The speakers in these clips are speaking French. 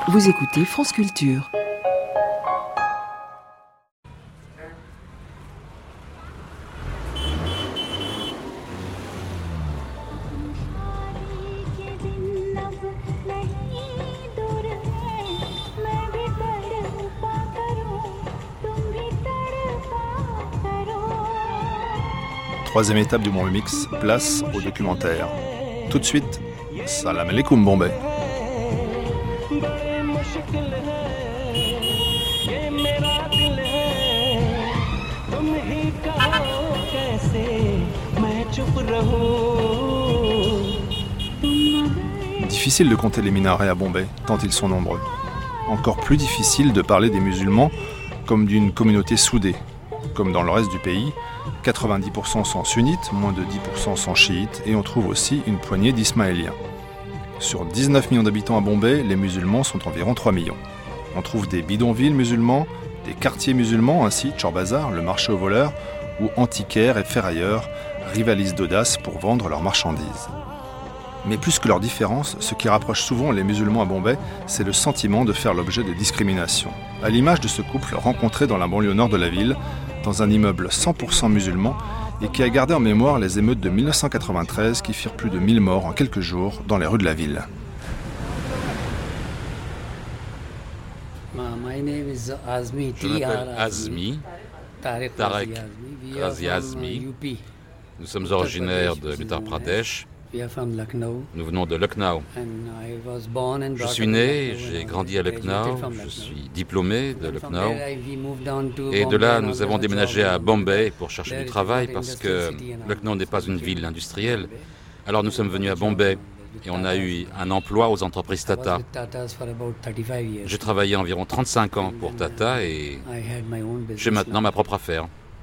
Vous écoutez France Culture. Troisième étape du Bombay Mix, place au documentaire. Tout de suite, Salam Alaikum Bombay. Difficile de compter les minarets à Bombay, tant ils sont nombreux. Encore plus difficile de parler des musulmans comme d'une communauté soudée. Comme dans le reste du pays, 90% sont sunnites, moins de 10% sont chiites, et on trouve aussi une poignée d'ismaéliens. Sur 19 millions d'habitants à Bombay, les musulmans sont environ 3 millions. On trouve des bidonvilles musulmans, des quartiers musulmans, ainsi Chor Bazar, le marché aux voleurs, où antiquaires et ferrailleurs rivalisent d'audace pour vendre leurs marchandises. Mais plus que leurs différences, ce qui rapproche souvent les musulmans à Bombay, c'est le sentiment de faire l'objet de discrimination. À l'image de ce couple rencontré dans la banlieue nord de la ville, dans un immeuble 100% musulman, et qui a gardé en mémoire les émeutes de 1993 qui firent plus de 1000 morts en quelques jours dans les rues de la ville. Je m'appelle Azmi, Tarek Razi Azmi. Nous sommes originaires de l'Uttar Pradesh. Nous venons de Lucknow. Je suis né, j'ai grandi à Lucknow, je suis diplômé de Lucknow. Et de là, nous avons déménagé à Bombay pour chercher du travail parce que Lucknow n'est pas une ville industrielle. Alors nous sommes venus à Bombay et on a eu un emploi aux entreprises Tata. J'ai travaillé environ 35 ans pour Tata et j'ai maintenant ma propre affaire.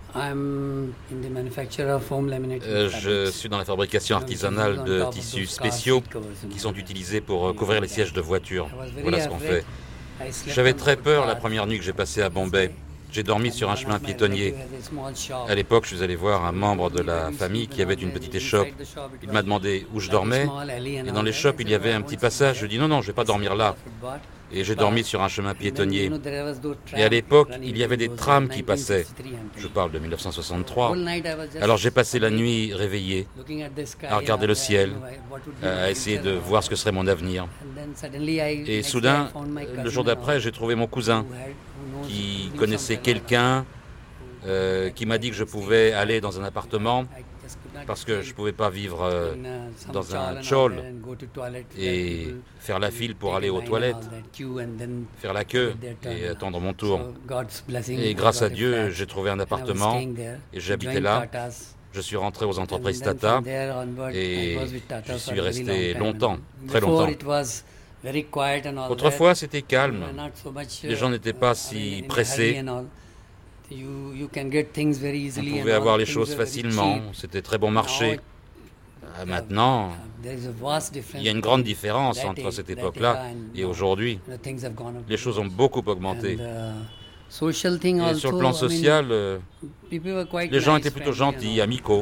Je suis dans la fabrication artisanale de tissus spéciaux qui sont utilisés pour couvrir les sièges de voitures. Voilà ce qu'on fait. J'avais très peur la première nuit que j'ai passée à Bombay. J'ai dormi sur un chemin piétonnier. À l'époque, je suis allé voir un membre de la famille qui avait une petite échoppe. Il m'a demandé où je dormais. Et dans l'échoppe, il y avait un petit passage. Je dis non, je ne vais pas dormir là. Et j'ai dormi sur un chemin piétonnier. Et à l'époque, il y avait des trams qui passaient. Je parle de 1963. Alors j'ai passé la nuit réveillé, à regarder le ciel, à essayer de voir ce que serait mon avenir. Et soudain, le jour d'après, j'ai trouvé mon cousin qui connaissait quelqu'un qui m'a dit que je pouvais aller dans un appartement parce que je ne pouvais pas vivre dans un chol et faire la file pour aller aux toilettes, faire la queue et attendre mon tour. Et grâce à Dieu, j'ai trouvé un appartement et j'habitais là. Je suis rentré aux entreprises Tata et je suis resté longtemps, très longtemps. Autrefois, c'était calme. Les gens n'étaient pas si pressés. On pouvait avoir les choses facilement, c'était très bon marché. Maintenant, il y a une grande différence entre cette époque-là et aujourd'hui. Les choses ont beaucoup augmenté. Et sur le plan social, les gens étaient plutôt gentils, amicaux.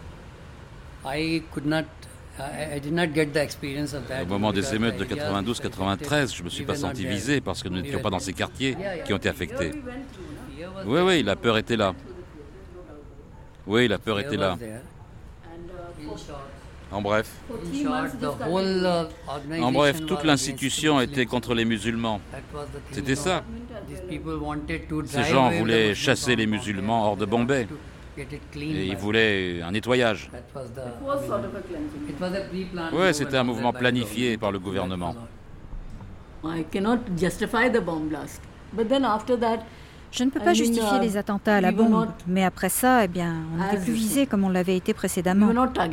Au moment des émeutes de 92-93, je ne me suis pas senti visé parce que nous n'étions pas dans ces quartiers qui ont été affectés. Oui, la peur était là. Oui, la peur était là. En bref, toute l'institution était contre les musulmans. C'était ça. Ces gens voulaient chasser les musulmans hors de Bombay. Et ils voulaient un nettoyage. Oui, c'était un mouvement planifié par le gouvernement. Je ne peux pas justifier les attentats à la bombe, mais après ça, on n'était plus visé comme on l'avait été précédemment.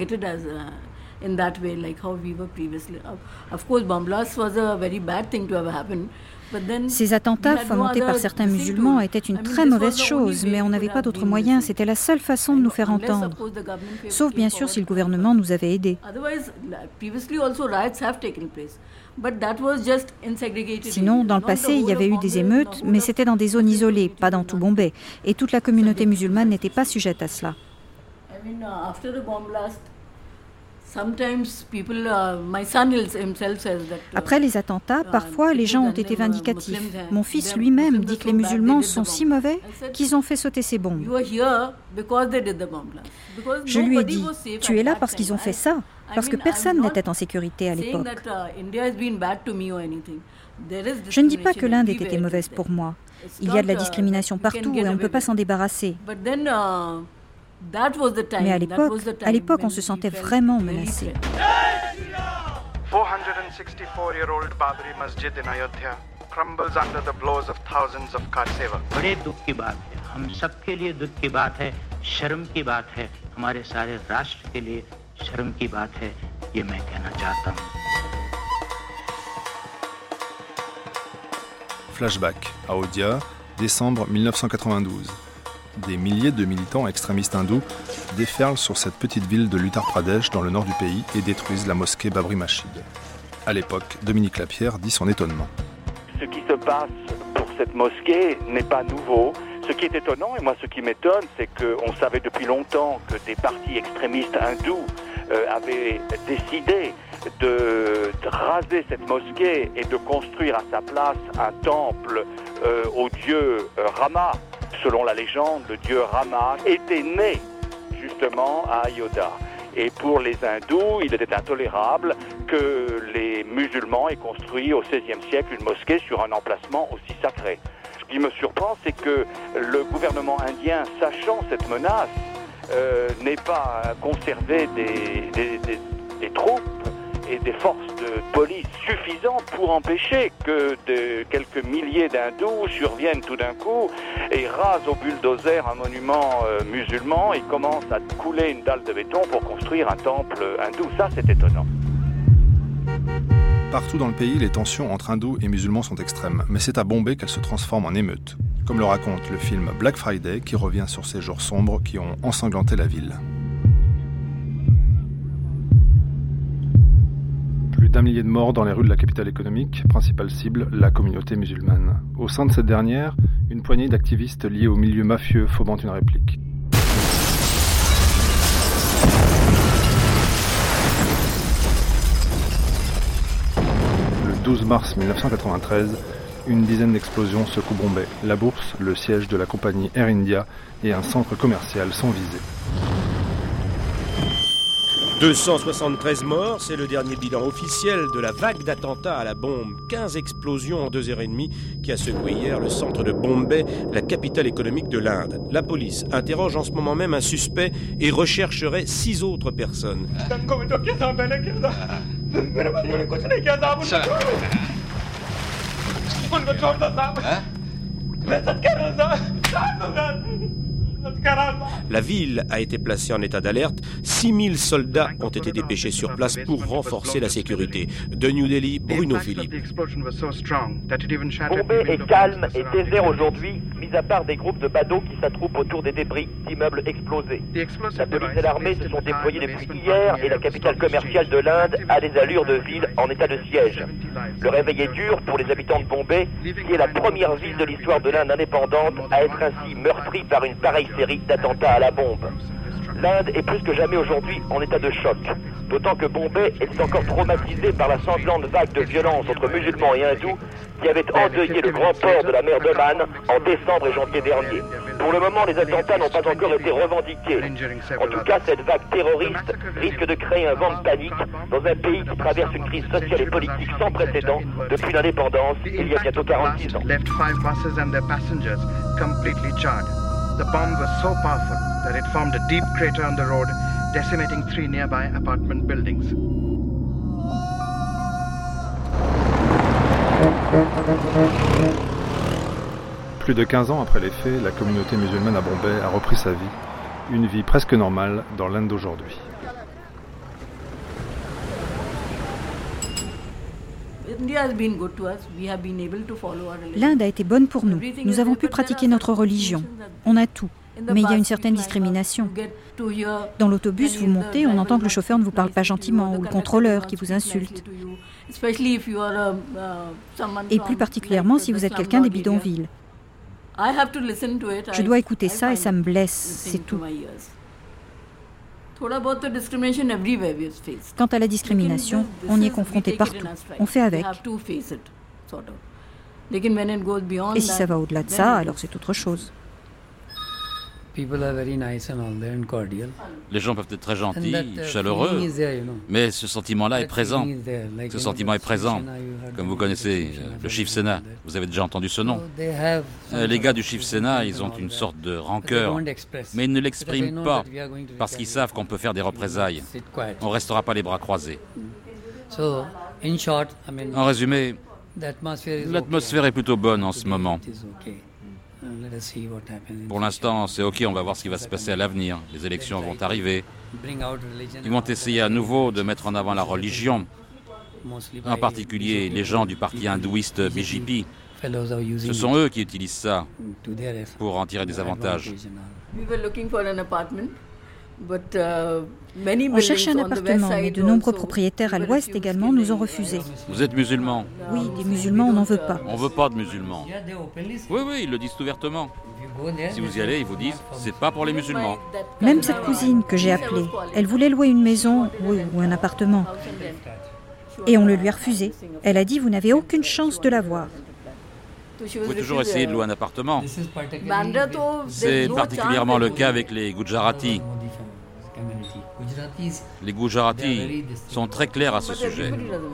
Ces attentats fomentés par certains musulmans étaient une très mauvaise chose, mais on n'avait pas d'autre moyen, c'était la seule façon de nous faire entendre. Sauf bien sûr si le gouvernement nous avait aidés. Sinon, dans le passé, il y avait eu des émeutes, mais c'était dans des zones isolées, pas dans tout Bombay. Et toute la communauté musulmane n'était pas sujette à cela. Après les attentats, parfois les gens ont été vindicatifs. Mon fils lui-même dit que les musulmans sont si mauvais qu'ils ont fait sauter ces bombes. Je lui ai dit, tu es là parce qu'ils ont fait ça, parce que personne n'était en sécurité à l'époque. Je ne dis pas que l'Inde ait été mauvaise pour moi. Il y a de la discrimination partout et on ne peut pas s'en débarrasser. Mais à l'époque, on se sentait vraiment menacé. 464-year-old Babri Masjid in Ayodhya crumbles under the blows of thousands of car seva. बड़े दुख की बात है, हम सबके लिए दुख की बात है, शर्म की बात है, हमारे सारे राष्ट्र के लिए शर्म की बात है, ये मैं कहना चाहता हूँ. Flashback, Ayodhya, décembre 1992. Des milliers de militants extrémistes hindous déferlent sur cette petite ville de l'Uttar Pradesh dans le nord du pays et détruisent la mosquée Babri Masjid. À l'époque, Dominique Lapierre dit son étonnement. Ce qui se passe pour cette mosquée n'est pas nouveau. Ce qui est étonnant, et moi ce qui m'étonne, c'est qu'on savait depuis longtemps que des partis extrémistes hindous avaient décidé de raser cette mosquée et de construire à sa place un temple au dieu Rama. Selon la légende, le dieu Rama était né justement à Ayodhya. Et pour les hindous, il était intolérable que les musulmans aient construit au XVIe siècle une mosquée sur un emplacement aussi sacré. Ce qui me surprend, c'est que le gouvernement indien, sachant cette menace, n'ait pas conservé des troupes et des forces de police suffisantes pour empêcher que quelques milliers d'hindous surviennent tout d'un coup et rasent au bulldozer un monument musulman et commencent à couler une dalle de béton pour construire un temple hindou. Ça, c'est étonnant. Partout dans le pays, les tensions entre hindous et musulmans sont extrêmes, mais c'est à Bombay qu'elles se transforment en émeutes, comme le raconte le film Black Friday qui revient sur ces jours sombres qui ont ensanglanté la ville. Plus d'1 millier de morts dans les rues de la capitale économique, principale cible, la communauté musulmane. Au sein de cette dernière, une poignée d'activistes liés au milieu mafieux fomentent une réplique. Le 12 mars 1993, une dizaine d'explosions secouent Bombay. La bourse, le siège de la compagnie Air India et un centre commercial sont visés. 273 morts, c'est le dernier bilan officiel de la vague d'attentats à la bombe. 15 explosions en 2h30 qui a secoué hier le centre de Bombay, la capitale économique de l'Inde. La police interroge en ce moment même un suspect et rechercherait 6 autres personnes. La ville a été placée en état d'alerte. 6000 soldats ont été dépêchés sur place pour renforcer la sécurité. De New Delhi, Bruno Philippe. Bombay est calme et désert aujourd'hui, mis à part des groupes de badauds qui s'attroupent autour des débris d'immeubles explosés. La police et l'armée se sont déployés depuis hier et la capitale commerciale de l'Inde a des allures de ville en état de siège. Le réveil est dur pour les habitants de Bombay, qui est la première ville de l'histoire de l'Inde indépendante à être ainsi meurtrie par une pareille série d'attentats à la bombe. L'Inde est plus que jamais aujourd'hui en état de choc, d'autant que Bombay est encore traumatisée par la sanglante vague de violence entre musulmans et hindous qui avait endeuillé le grand port de la mer d'Oman en décembre et janvier dernier. Pour le moment, les attentats n'ont pas encore été revendiqués. En tout cas, cette vague terroriste risque de créer un vent de panique dans un pays qui traverse une crise sociale et politique sans précédent depuis l'indépendance il y a bientôt 46 ans. The bomb was so powerful that it formed a deep crater on the road, decimating 3 nearby apartment buildings. Plus de 15 ans après les faits, la communauté musulmane à Bombay a repris sa vie, une vie presque normale dans l'Inde d'aujourd'hui. L'Inde a été bonne pour nous. Nous avons pu pratiquer notre religion. On a tout. Mais il y a une certaine discrimination. Dans l'autobus, vous montez, on entend que le chauffeur ne vous parle pas gentiment ou le contrôleur qui vous insulte. Et plus particulièrement si vous êtes quelqu'un des bidonvilles. Je dois écouter ça et ça me blesse, c'est tout. Quant à la discrimination, on y est confronté partout. On fait avec. Et si ça va au-delà de ça, alors c'est autre chose. Les gens peuvent être très gentils, chaleureux, mais ce sentiment-là est présent. Ce sentiment est présent. Comme vous connaissez le Shiv Sena, vous avez déjà entendu ce nom. Les gars du Shiv Sena, ils ont une sorte de rancœur, mais ils ne l'expriment pas parce qu'ils savent qu'on peut faire des représailles. On ne restera pas les bras croisés. En résumé, l'atmosphère est plutôt bonne en ce moment. Pour l'instant, c'est OK, on va voir ce qui va se passer à l'avenir. Les élections vont arriver. Ils vont essayer à nouveau de mettre en avant la religion, en particulier les gens du parti hindouiste BJP. Ce sont eux qui utilisent ça pour en tirer des avantages. On cherchait un appartement, mais de nombreux propriétaires à l'ouest également nous ont refusé. Vous êtes musulmans? Oui, des musulmans, on n'en veut pas. On ne veut pas de musulmans. Oui, ils le disent ouvertement. Si vous y allez, ils vous disent, c'est pas pour les musulmans. Même cette cousine que j'ai appelée, elle voulait louer une maison ou un appartement. Et on le lui a refusé. Elle a dit, vous n'avez aucune chance de l'avoir. Vous pouvez toujours essayer de louer un appartement. C'est particulièrement le cas avec les Gujaratis. Les Gujaratis sont très clairs à ce sujet.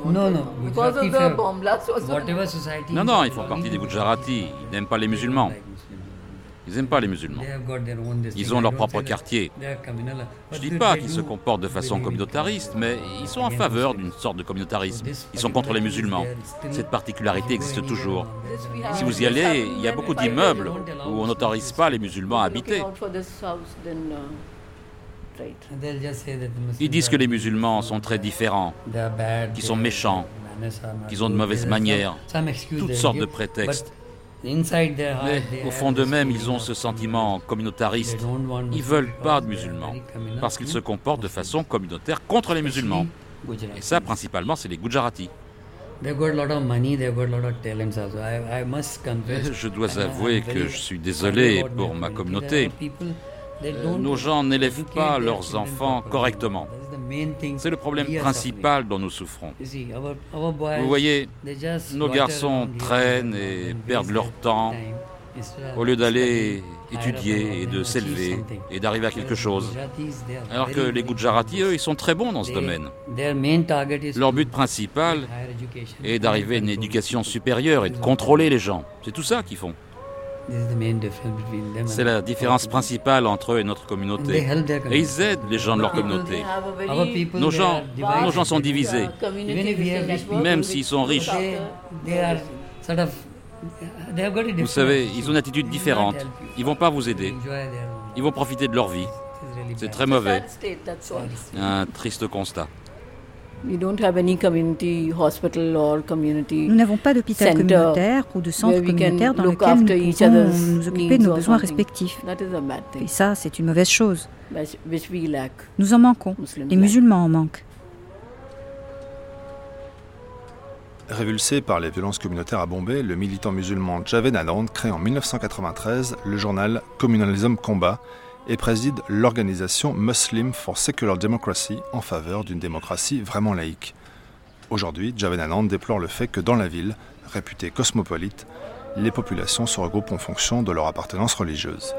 Non, ils font partie des Gujaratis. Ils n'aiment pas les musulmans. Ils n'aiment pas les musulmans. Ils ont leur propre quartier. Je ne dis pas qu'ils se comportent de façon communautariste, mais ils sont en faveur d'une sorte de communautarisme. Ils sont contre les musulmans. Cette particularité existe toujours. Si vous y allez, il y a beaucoup d'immeubles où on n'autorise pas les musulmans à habiter. Ils disent que les musulmans sont très différents, qu'ils sont méchants, qu'ils ont de mauvaises manières, toutes sortes de prétextes. Mais au fond d'eux-mêmes, ils ont ce sentiment communautariste. Ils ne veulent pas de musulmans, parce qu'ils se comportent de façon communautaire contre les musulmans. Et ça, principalement, c'est les Gujaratis. Je dois avouer que je suis désolé pour ma communauté. Nos gens n'élèvent pas leurs enfants correctement. C'est le problème principal dont nous souffrons. Vous voyez, nos garçons traînent et perdent leur temps au lieu d'aller étudier et de s'élever et d'arriver à quelque chose. Alors que les Gujaratis, eux, ils sont très bons dans ce domaine. Leur but principal est d'arriver à une éducation supérieure et de contrôler les gens. C'est tout ça qu'ils font. C'est la différence principale entre eux et notre communauté. Et ils aident les gens de leur communauté. Nos gens sont divisés. Même s'ils sont riches. Vous savez, ils ont une attitude différente. Ils ne vont pas vous aider. Ils vont profiter de leur vie. C'est très mauvais. Un triste constat. Nous n'avons pas d'hôpital communautaire ou de centre communautaire dans lequel nous pouvons nous occuper de nos besoins respectifs. Et ça, c'est une mauvaise chose. Nous en manquons. Les musulmans en manquent. Révulsé par les violences communautaires à Bombay, le militant musulman Javed Anand crée en 1993 le journal Communalism Combat et préside l'organisation Muslim for Secular Democracy en faveur d'une démocratie vraiment laïque. Aujourd'hui, Javed Anand déplore le fait que dans la ville, réputée cosmopolite, les populations se regroupent en fonction de leur appartenance religieuse.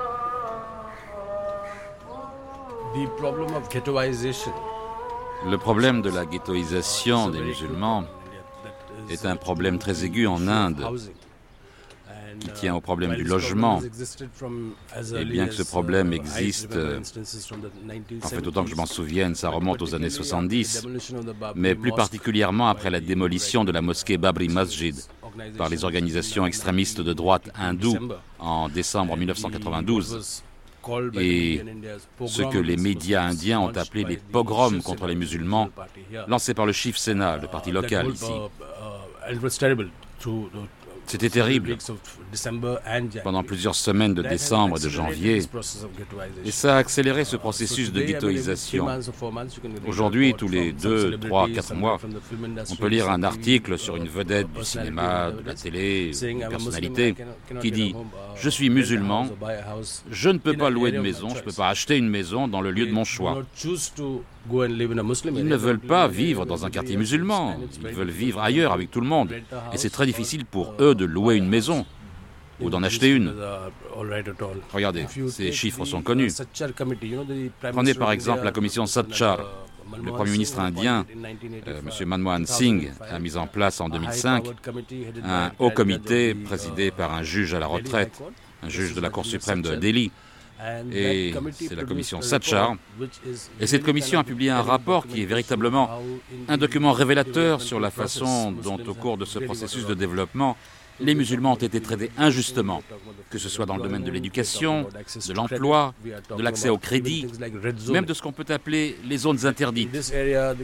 Le problème de la ghettoisation des musulmans est un problème très aigu en Inde, qui tient au problème du logement. Et bien que ce problème existe, en fait, autant que je m'en souvienne, ça remonte aux années 70, mais plus particulièrement après la démolition de la mosquée Babri Masjid par les organisations extrémistes de droite hindoues en décembre 1992. Et ce que les médias indiens ont appelé les pogroms contre les musulmans, lancés par le Shiv Sena, le parti local ici. C'était terrible. Pendant plusieurs semaines de décembre et de janvier, et ça a accéléré ce processus de ghettoisation. Aujourd'hui, tous les 2, 3, 4 mois, on peut lire un article sur une vedette du cinéma, de la télé, une personnalité, qui dit « Je suis musulman, je ne peux pas louer de maison, je ne peux pas acheter une maison dans le lieu de mon choix. » Ils ne veulent pas vivre dans un quartier musulman, ils veulent vivre ailleurs avec tout le monde. Et c'est très difficile pour eux de louer une maison ou d'en acheter une. Regardez, ces chiffres sont connus. Prenez par exemple la commission Satchar. Le Premier ministre indien, M. Manmohan Singh, a mis en place en 2005 un haut comité présidé par un juge à la retraite, un juge de la Cour suprême de Delhi. Et c'est la commission Satchar. Et cette commission a publié un rapport qui est véritablement un document révélateur sur la façon dont, au cours de ce processus de développement, les musulmans ont été traités injustement, que ce soit dans le domaine de l'éducation, de l'emploi, de l'accès au crédit, même de ce qu'on peut appeler les zones interdites.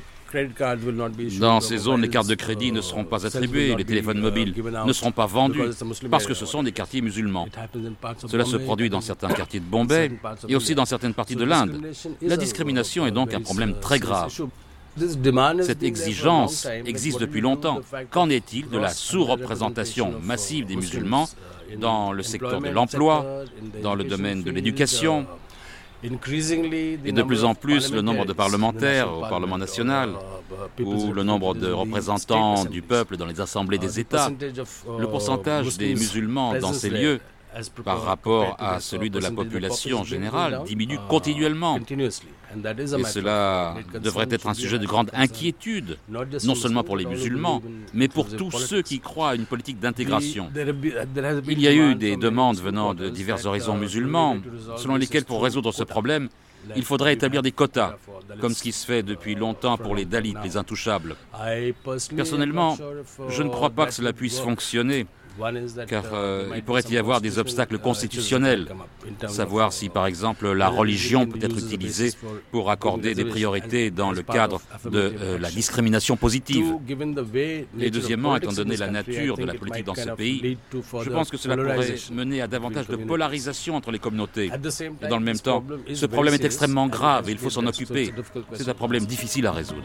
Dans ces zones, les cartes de crédit ne seront pas attribuées, les téléphones mobiles ne seront pas vendus, parce que ce sont des quartiers musulmans. Cela se produit dans certains quartiers de Bombay et aussi dans certaines parties de l'Inde. La discrimination est donc un problème très grave. Cette exigence existe depuis longtemps. Qu'en est-il de la sous-représentation massive des musulmans dans le secteur de l'emploi, dans le domaine de l'éducation ? Et de plus en plus, le nombre de parlementaires au Parlement national ou le nombre de représentants du peuple dans les assemblées des États, le pourcentage des musulmans dans ces lieux par rapport à celui de la population générale diminue continuellement. Et cela devrait être un sujet de grande inquiétude, non seulement pour les musulmans, mais pour tous ceux qui croient à une politique d'intégration. Il y a eu des demandes venant de divers horizons musulmans, selon lesquelles, pour résoudre ce problème, il faudrait établir des quotas, comme ce qui se fait depuis longtemps pour les Dalits, les intouchables. Personnellement, je ne crois pas que cela puisse fonctionner, car il pourrait y avoir des obstacles constitutionnels, savoir si par exemple la religion peut être utilisée pour accorder des priorités dans le cadre de la discrimination positive. Et deuxièmement, étant donné la nature de la politique dans ce pays, je pense que cela pourrait mener à davantage de polarisation entre les communautés. Et dans le même temps, ce problème est extrêmement grave et il faut s'en occuper. C'est un problème difficile à résoudre.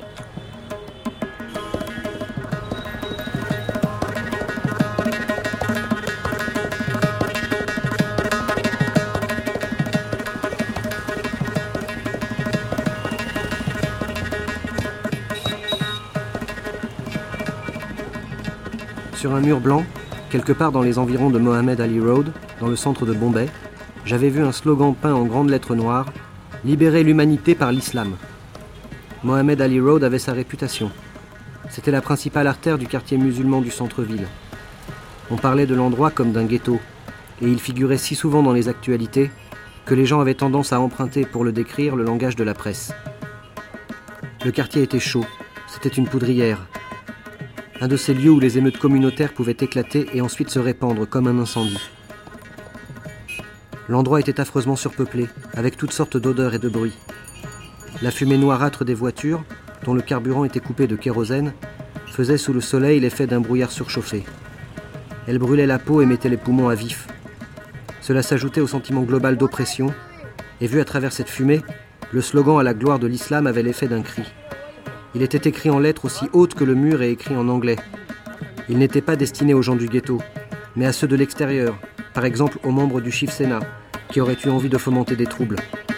Sur un mur blanc, quelque part dans les environs de Mohammed Ali Road, dans le centre de Bombay, j'avais vu un slogan peint en grandes lettres noires « Libérer l'humanité par l'islam ». Mohammed Ali Road avait sa réputation. C'était la principale artère du quartier musulman du centre-ville. On parlait de l'endroit comme d'un ghetto, et il figurait si souvent dans les actualités que les gens avaient tendance à emprunter pour le décrire le langage de la presse. Le quartier était chaud, c'était une poudrière. Un de ces lieux où les émeutes communautaires pouvaient éclater et ensuite se répandre comme un incendie. L'endroit était affreusement surpeuplé, avec toutes sortes d'odeurs et de bruits. La fumée noirâtre des voitures, dont le carburant était coupé de kérosène, faisait sous le soleil l'effet d'un brouillard surchauffé. Elle brûlait la peau et mettait les poumons à vif. Cela s'ajoutait au sentiment global d'oppression, et vu à travers cette fumée, le slogan à la gloire de l'islam avait l'effet d'un cri. Il était écrit en lettres aussi hautes que le mur et écrit en anglais. Il n'était pas destiné aux gens du ghetto, mais à ceux de l'extérieur, par exemple aux membres du Shiv Sena, qui auraient eu envie de fomenter des troubles.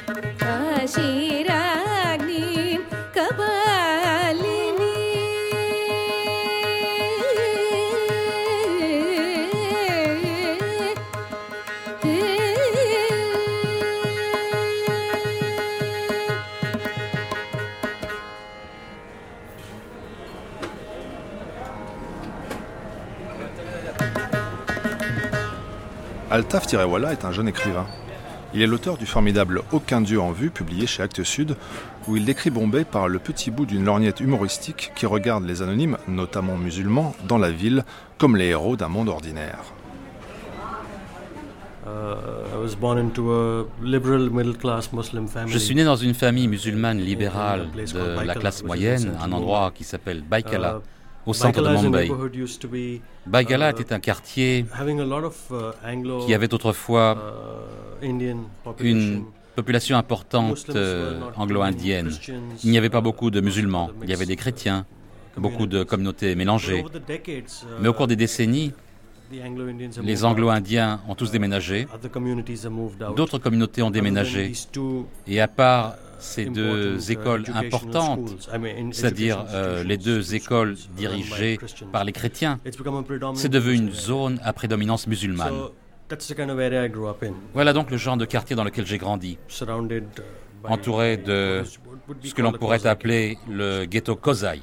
Altaf Tirewala est un jeune écrivain. Il est l'auteur du formidable Aucun Dieu en vue, publié chez Actes Sud, où il décrit Bombay par le petit bout d'une lorgnette humoristique qui regarde les anonymes, notamment musulmans, dans la ville, comme les héros d'un monde ordinaire. Je suis né dans une famille musulmane libérale de la classe moyenne, un endroit qui s'appelle Baikala, au centre de Bombay. Baigala était un quartier qui avait autrefois une population importante anglo-indienne. Il n'y avait pas beaucoup de musulmans, il y avait des chrétiens, beaucoup de communautés mélangées. Mais au cours des décennies, les anglo-indiens ont tous déménagé, d'autres communautés ont déménagé, et à part ces deux écoles importantes, c'est-à-dire les deux écoles dirigées par les chrétiens, c'est devenu une zone à prédominance musulmane. Voilà donc le genre de quartier dans lequel j'ai grandi, entouré de ce que l'on pourrait appeler le ghetto Kozai.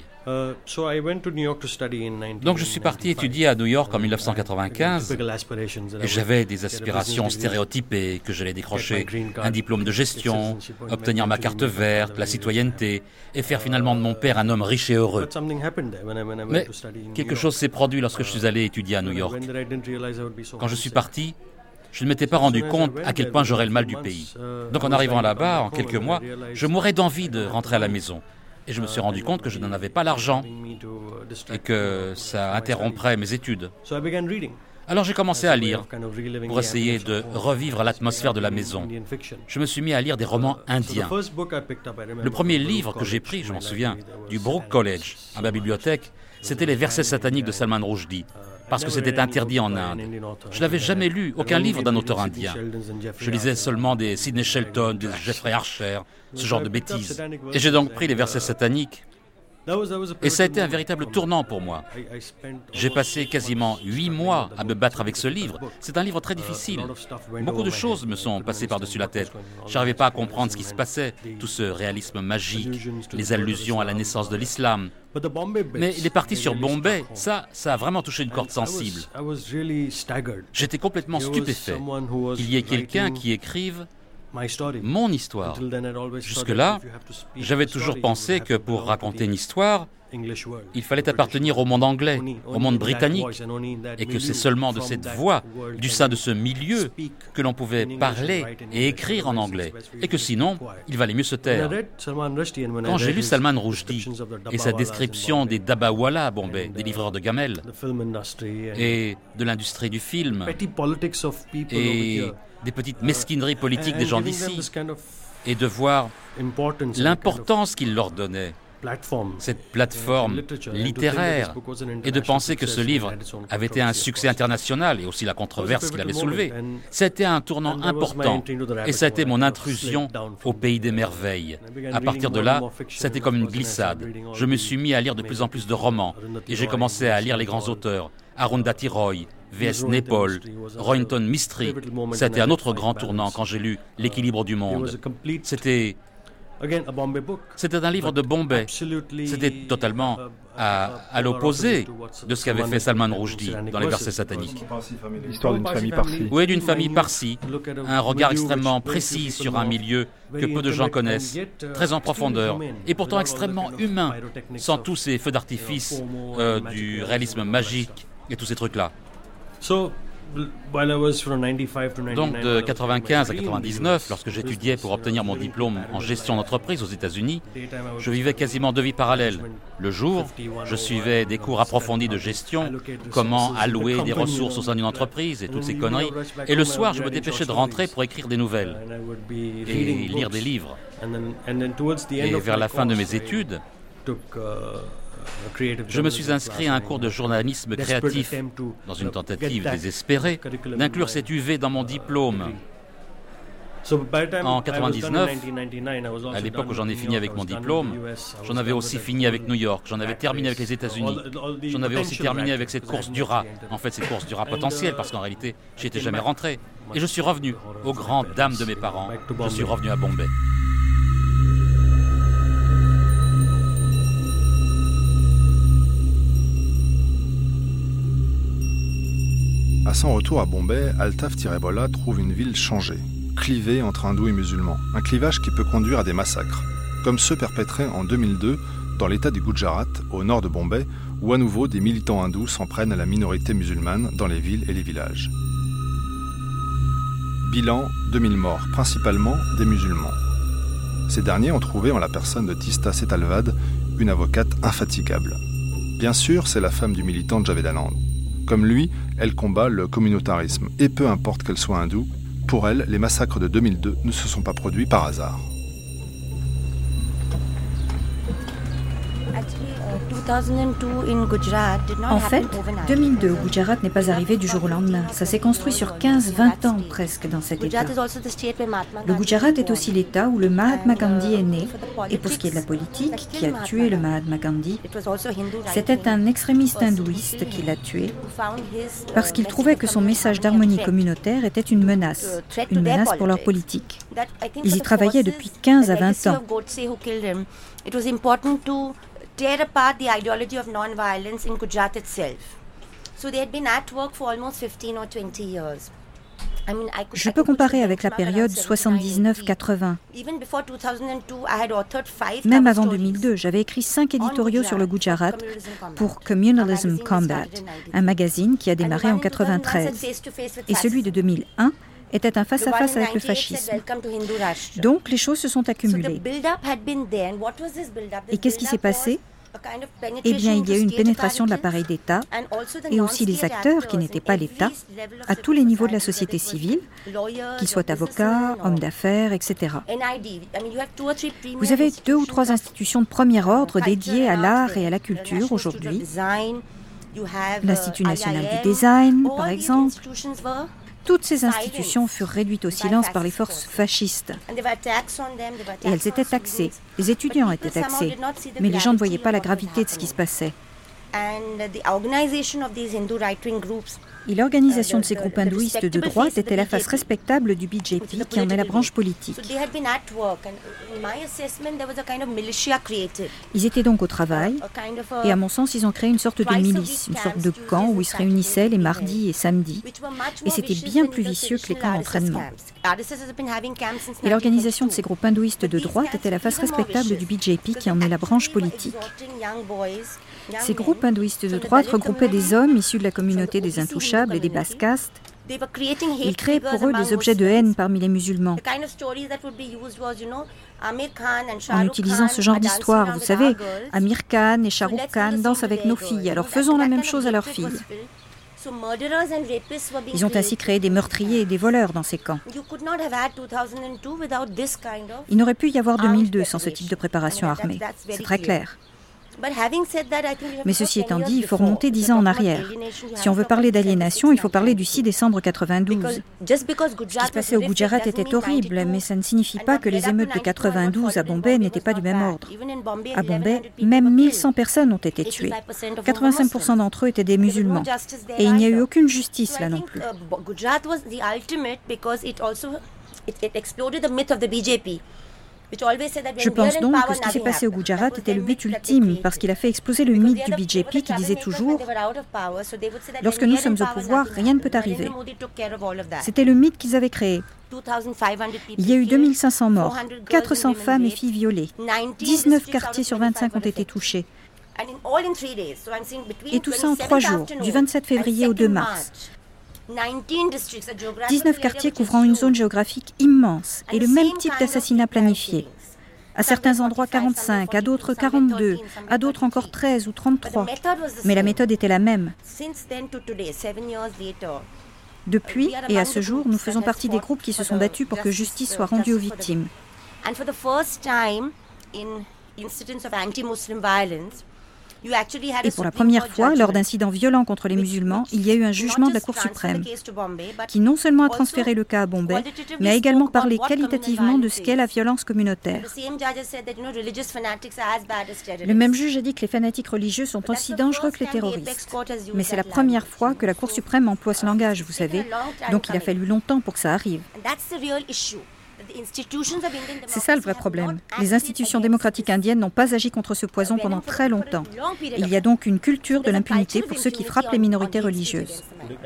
Donc je suis parti étudier à New York en 1995 et j'avais des aspirations stéréotypées que j'allais décrocher un diplôme de gestion, obtenir ma carte verte, la citoyenneté et faire finalement de mon père un homme riche et heureux. Mais quelque chose s'est produit lorsque je suis allé étudier à New York. Quand je suis parti, je ne m'étais pas rendu compte à quel point j'aurais le mal du pays. Donc en arrivant là-bas, en quelques mois, je mourais d'envie de rentrer à la maison. Et je me suis rendu compte que je n'en avais pas l'argent et que ça interromprait mes études. Alors j'ai commencé à lire pour essayer de revivre l'atmosphère de la maison. Je me suis mis à lire des romans indiens. Le premier livre que j'ai pris, je m'en souviens, du Brooke College, à ma bibliothèque, c'était les versets sataniques de Salman Rushdie, parce que c'était interdit en Inde. Je n'avais jamais lu aucun livre d'un auteur indien. Je lisais seulement des Sidney Sheldon, des Jeffrey Archer, ce genre de bêtises. Et j'ai donc pris les versets sataniques. Et ça a été un véritable tournant pour moi. J'ai passé quasiment 8 mois à me battre avec ce livre. C'est un livre très difficile. Beaucoup de choses me sont passées par-dessus la tête. Je n'arrivais pas à comprendre ce qui se passait, tout ce réalisme magique, les allusions à la naissance de l'islam. Mais les parties sur Bombay, ça a vraiment touché une corde sensible. J'étais complètement stupéfait qu'il y ait quelqu'un qui écrive mon histoire. Jusque-là, j'avais toujours pensé que pour raconter une histoire, il fallait appartenir au monde anglais, au monde britannique, et que c'est seulement de cette voix, du sein de ce milieu, que l'on pouvait parler et écrire en anglais, et que sinon, il valait mieux se taire. Quand j'ai lu Salman Rushdie et sa description des Dabawala à Bombay, des livreurs de gamelles, et de l'industrie du film, et des petites mesquineries politiques des gens d'ici, et de voir l'importance qu'il leur donnait, cette plateforme littéraire, et de penser que ce livre avait été un succès international, et aussi la controverse qu'il avait soulevée. C'était un tournant important, et ça a été mon intrusion au pays des merveilles. À partir de là, c'était comme une glissade. Je me suis mis à lire de plus en plus de romans, et j'ai commencé à lire les grands auteurs, Arundhati Roy, V.S. Naipaul, Rohinton Mistry. C'était un autre grand tournant quand j'ai lu L'équilibre du monde. C'était un livre de Bombay. C'était totalement à l'opposé de ce qu'avait fait Salman Rushdie dans les versets sataniques. L'histoire d'une famille parsie. Oui, d'une famille parsie. Un regard extrêmement précis sur un milieu que peu de gens connaissent, très en profondeur, et pourtant extrêmement humain, sans tous ces feux d'artifice du réalisme magique et tous ces trucs-là. Donc de 95 à 99, lorsque j'étudiais pour obtenir mon diplôme en gestion d'entreprise aux États-Unis, je vivais quasiment 2 vies parallèles. Le jour, je suivais des cours approfondis de gestion, comment allouer des ressources au sein d'une entreprise et toutes ces conneries. Et le soir, je me dépêchais de rentrer pour écrire des nouvelles et lire des livres. Et vers la fin de mes études, je me suis inscrit à un cours de journalisme créatif dans une tentative désespérée d'inclure cette UV dans mon diplôme. En 99, à l'époque où j'en ai fini avec mon diplôme, j'en avais aussi fini avec New York, j'en avais terminé avec les États-Unis, j'en avais aussi terminé avec cette course du rat, en fait cette course du rat potentielle, parce qu'en réalité, j'y étais jamais rentré. Et je suis revenu, aux grandes dames de mes parents, je suis revenu à Bombay. À son retour à Bombay, Altaf Tirebola trouve une ville changée, clivée entre hindous et musulmans. Un clivage qui peut conduire à des massacres, comme ceux perpétrés en 2002 dans l'état du Gujarat, au nord de Bombay, où à nouveau des militants hindous s'en prennent à la minorité musulmane dans les villes et les villages. Bilan, 2000 morts, principalement des musulmans. Ces derniers ont trouvé en la personne de Tista Setalvad une avocate infatigable. Bien sûr, c'est la femme du militant Javed Anand. Comme lui, elle combat le communautarisme, et peu importe qu'elle soit hindoue, pour elle, les massacres de 2002 ne se sont pas produits par hasard. En fait, 2002 au Gujarat n'est pas arrivé du jour au lendemain. Ça s'est construit sur 15-20 ans presque dans cet État. Le Gujarat est aussi l'État où le Mahatma Gandhi est né. Et pour ce qui est de la politique, qui a tué le Mahatma Gandhi, c'était un extrémiste hindouiste qui l'a tué parce qu'il trouvait que son message d'harmonie communautaire était une menace pour leur politique. Ils y travaillaient depuis 15 à 20 ans. Tear apart the ideology of non-violence in Gujarat itself. So they had been at work for almost 15 or 20 years. Je peux comparer avec la période 79-80. Même avant 2002, j'avais écrit 5 éditoriaux sur le Gujarat pour Communalism Combat, un magazine qui a démarré en 93. Et celui de 2001 était un face-à-face avec le fascisme. Donc les choses se sont accumulées. Et qu'est-ce qui s'est passé ? Eh bien, il y a eu une pénétration de l'appareil d'État et aussi les acteurs qui n'étaient pas l'État à tous les niveaux de la société civile, qu'ils soient avocats, hommes d'affaires, etc. Vous avez 2 ou 3 institutions de premier ordre dédiées à l'art et à la culture aujourd'hui. L'Institut national du design, par exemple. Toutes ces institutions furent réduites au silence par les forces fascistes. Et elles étaient taxées. Les étudiants étaient taxés. Mais les gens ne voyaient pas la gravité de ce qui se passait. Et l'organisation de ces groupes hindouistes de droite était la face respectable du BJP, qui en est la branche politique. Ils étaient donc au travail, et à mon sens, ils ont créé une sorte de milice, une sorte de camp où ils se réunissaient les mardis et samedis. Et c'était bien plus vicieux que les camps d'entraînement. Et l'organisation de ces groupes hindouistes de droite était la face respectable du BJP, qui en est la branche politique. Ces groupes hindouistes de droite regroupaient des hommes issus de la communauté des intouchables et des basses castes. Ils créaient pour eux des objets de haine parmi les musulmans. En utilisant ce genre d'histoire, vous savez, Amir Khan et Shah Rukh Khan dansent avec nos filles, alors faisons la même chose à leurs filles. Ils ont ainsi créé des meurtriers et des voleurs dans ces camps. Il n'aurait pu y avoir 2002 sans ce type de préparation armée. C'est très clair. Mais ceci étant dit, il faut remonter 10 ans en arrière. Si on veut parler d'aliénation, il faut parler du 6 décembre 92. Ce qui se passait au Gujarat était horrible, mais ça ne signifie pas que les émeutes de 92 à Bombay n'étaient pas du même ordre. À Bombay, même 1100 personnes ont été tuées. 85% d'entre eux étaient des musulmans. Et il n'y a eu aucune justice là non plus. Je pense donc que ce qui s'est passé au Gujarat était le but ultime parce qu'il a fait exploser le mythe du BJP qui disait toujours « Lorsque nous sommes au pouvoir, rien ne peut arriver ». C'était le mythe qu'ils avaient créé. Il y a eu 2500 morts, 400 femmes et filles violées, 19 quartiers sur 25 ont été touchés. Et tout ça en 3 jours, du 27 février au 2 mars. 19 quartiers couvrant une zone géographique immense et le même type d'assassinat planifié. À certains endroits 45, à d'autres 42, à d'autres encore 13 ou 33. Mais la méthode était la même. Depuis et à ce jour, nous faisons partie des groupes qui se sont battus pour que justice soit rendue aux victimes. Et pour la première fois, lors d'incidents violents contre les musulmans, il y a eu un jugement de la Cour suprême qui non seulement a transféré le cas à Bombay, mais a également parlé qualitativement de ce qu'est la violence communautaire. Le même juge a dit que les fanatiques religieux sont aussi dangereux que les terroristes. Mais c'est la première fois que la Cour suprême emploie ce langage, vous savez, donc il a fallu longtemps pour que ça arrive. C'est ça le vrai problème. Les institutions démocratiques indiennes n'ont pas agi contre ce poison pendant très longtemps. Il y a donc une culture de l'impunité pour ceux qui frappent les minorités religieuses.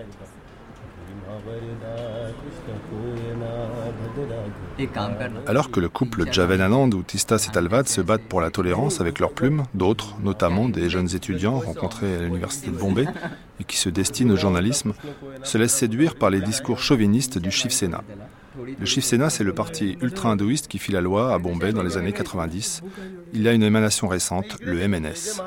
Alors que le couple Javed Anand ou Tista Setalvad se battent pour la tolérance avec leurs plumes, d'autres, notamment des jeunes étudiants rencontrés à l'université de Bombay et qui se destinent au journalisme, se laissent séduire par les discours chauvinistes du Shiv Sena. Le Shiv Sena, c'est le parti ultra-hindouiste qui fit la loi à Bombay dans les années 90. Il y a une émanation récente, le MNS.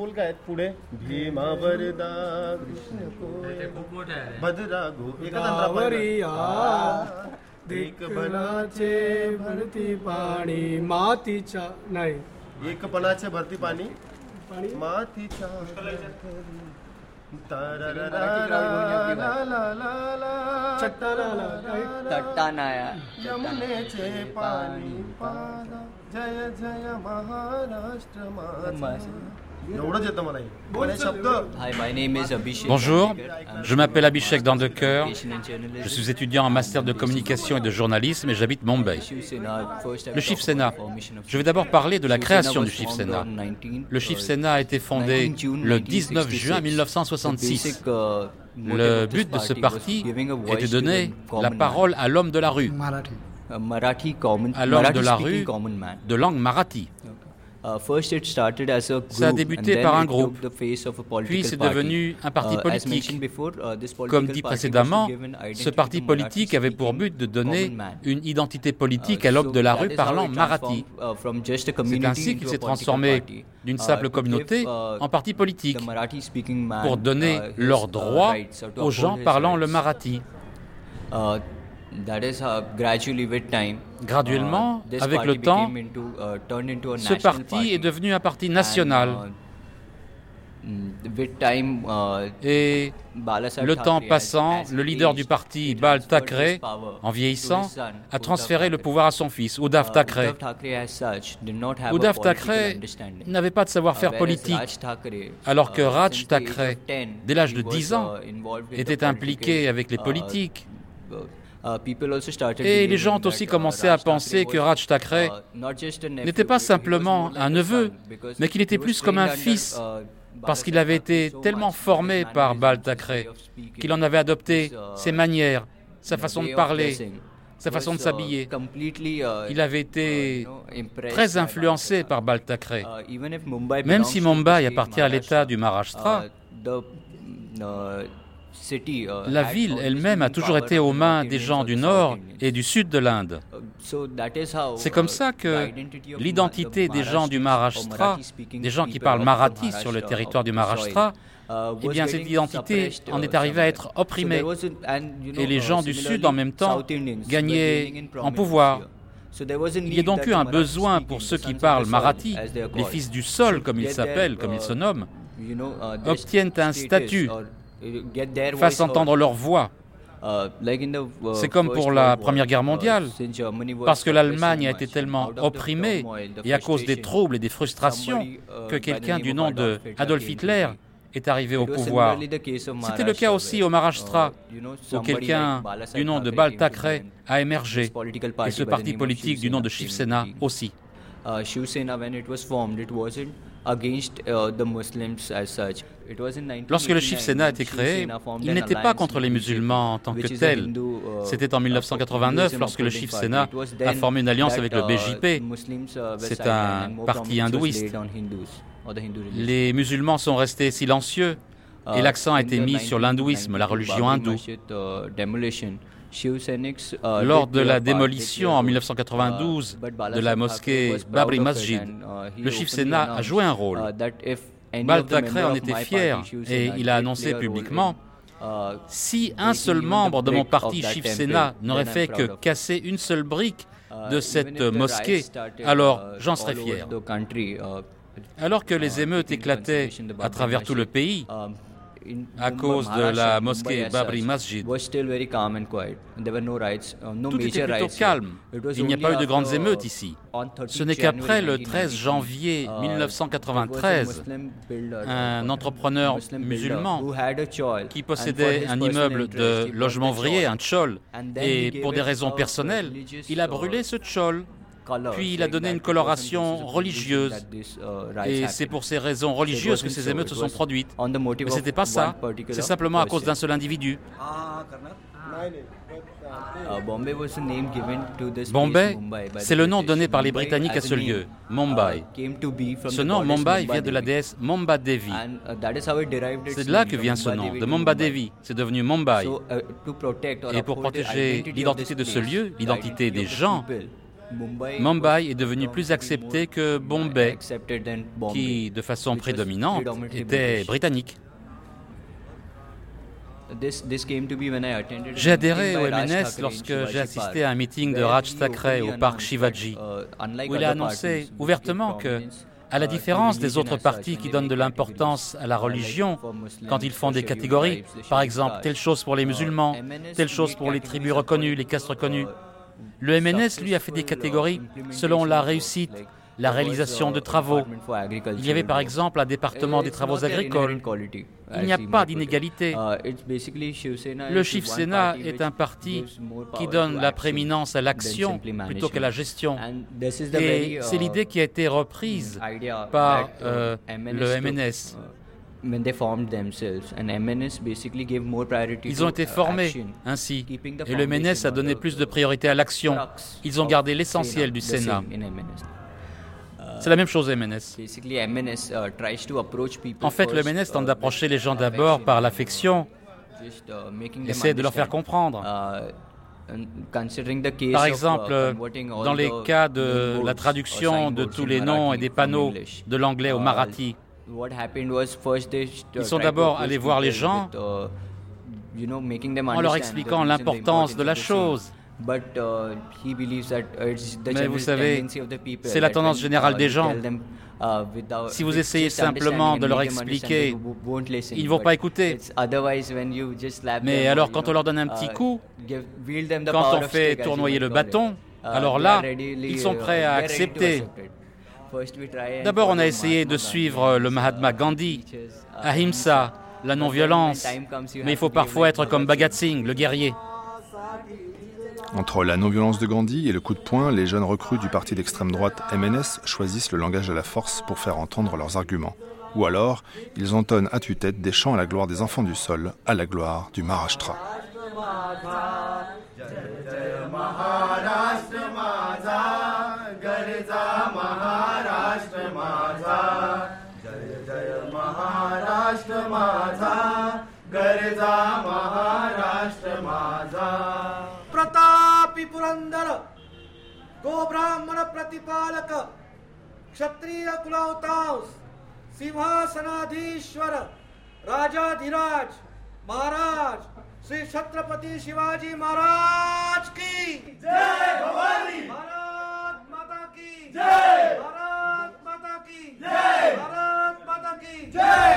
Bonjour, je m'appelle Abhishek Dandeker, je suis étudiant en master de communication et de journalisme et j'habite Mumbai. Le Shiv Sena. Je vais d'abord parler de la création du Shiv Sena. Le Shiv Sena a été fondé le 19 juin 1966. Le but de ce parti est de donner la parole à l'homme de la rue, à l'homme de la rue de langue marathi. Ça a débuté par un groupe, puis c'est devenu un parti politique. Comme dit précédemment, ce parti politique avait pour but de donner une identité politique à l'homme de la rue parlant marathi. C'est ainsi qu'il s'est transformé d'une simple communauté en parti politique, pour donner leurs droits aux gens parlant le marathi. Graduellement, avec le temps, ce parti est devenu un parti national. Et le temps passant, le leader du parti, Bal Thackeray, en vieillissant, a transféré le pouvoir à son fils, Uddhav Thackeray. Uddhav Thackeray n'avait pas de savoir-faire politique, alors que Raj Thackeray, dès l'âge de 10 ans, était impliqué avec les politiques. Et les gens ont aussi commencé à penser que Raj Thackeray n'était pas simplement un neveu, mais qu'il était plus comme un fils, parce qu'il avait été tellement formé par Bal Thackeray qu'il en avait adopté ses manières, sa façon de parler, sa façon de s'habiller. Il avait été très influencé par Bal Thackeray. Même si Mumbai appartient à l'État du Maharashtra, la ville elle-même a toujours été aux mains des gens du nord et du sud de l'Inde. C'est comme ça que l'identité des gens du Maharashtra, des gens qui parlent marathi sur le territoire du Maharashtra, eh bien cette identité en est arrivée à être opprimée. Et les gens du sud en même temps gagnaient en pouvoir. Il y a donc eu un besoin pour ceux qui parlent marathi, les fils du sol comme ils s'appellent, comme ils se nomment, obtiennent un statut, fassent entendre leur voix. C'est comme pour la Première Guerre mondiale, parce que l'Allemagne a été tellement opprimée et à cause des troubles et des frustrations que quelqu'un du nom de Adolf Hitler est arrivé au pouvoir. C'était le cas aussi au Maharashtra, où quelqu'un du nom de Bal Thackeray a émergé, et ce parti politique du nom de Shiv Sena aussi. Lorsque le Shiv Sena a été créé, il n'était pas contre les musulmans en tant que tel. C'était en 1989 lorsque le Shiv Sena a formé une alliance avec le BJP. C'est un parti hindouiste. Les musulmans sont restés silencieux et l'accent a été mis sur l'hindouisme, la religion hindoue. Lors de la démolition en 1992 de la mosquée Babri Masjid, le Shiv Sena a joué un rôle. Bal Thackeray en était fier et il a annoncé publiquement « Si un seul membre de mon parti Shiv Sena n'aurait fait que casser une seule brique de cette mosquée, alors j'en serais fier. » Alors que les émeutes éclataient à travers tout le pays, à cause de la mosquée Babri Masjid, tout était plutôt calme. Il n'y a pas eu de grandes émeutes ici. Ce n'est qu'après le 13 janvier 1993, un entrepreneur musulman qui possédait un immeuble de logement ouvrier, un tchol, et pour des raisons personnelles, il a brûlé ce tchol. Puis il a donné une coloration religieuse. Et c'est pour ces raisons religieuses que ces émeutes se sont produites. Mais ce n'était pas ça. C'est simplement à cause d'un seul individu. Bombay, c'est le nom donné par les Britanniques à ce lieu, Mumbai. Ce nom, Mumbai, vient de la déesse Mumba Devi. C'est de là que vient ce nom, de Mumba Devi. C'est devenu Mumbai. Et pour protéger l'identité de ce lieu, l'identité des gens, Mumbai est devenu plus accepté que Bombay, qui, de façon prédominante, était britannique. J'ai adhéré au MNS lorsque j'ai assisté à un meeting de Raj Thackeray au parc Shivaji, où il a annoncé ouvertement que, à la différence des autres partis qui donnent de l'importance à la religion, quand ils font des catégories, par exemple, telle chose pour les musulmans, telle chose pour les tribus reconnues, les castes reconnues, le MNS, lui, a fait des catégories selon la réussite, la réalisation de travaux. Il y avait par exemple un département des travaux agricoles. Il n'y a pas d'inégalité. Le Shiv Sena est un parti qui donne la prééminence à l'action plutôt qu'à la gestion. Et c'est l'idée qui a été reprise par le MNS. Ils ont été formés ainsi, et le MNS a donné plus de priorité à l'action. Ils ont gardé l'essentiel du Sénat. C'est la même chose au MNS. En fait, le MNS tente d'approcher les gens d'abord par l'affection, essaie de leur faire comprendre. Par exemple, dans les cas de la traduction de tous les noms et des panneaux de l'anglais au marathi, ils sont d'abord allés voir les gens en leur expliquant l'importance de la chose. Mais vous savez, c'est la tendance générale des gens. Si vous essayez simplement de leur expliquer, ils ne vont pas écouter. Mais alors, quand on leur donne un petit coup, quand on fait tournoyer le bâton, alors là, ils sont prêts à accepter. D'abord, on a essayé de suivre le Mahatma Gandhi, Ahimsa, la non-violence. Mais il faut parfois être comme Bhagat Singh, le guerrier. Entre la non-violence de Gandhi et le coup de poing, les jeunes recrues du parti d'extrême droite MNS choisissent le langage de la force pour faire entendre leurs arguments. Ou alors, ils entonnent à tue-tête des chants à la gloire des enfants du sol, à la gloire du Maharashtra. प्रतापी पुरंदर गो ब्राह्मण प्रतिपालक क्षत्रिय कुलावतांस सिंहासनाधीश्वर राजाधिराज महाराज श्री छत्रपति शिवाजी महाराज की जय भवानी भारत माता की जय भारत माता की जय भारत माता की जय।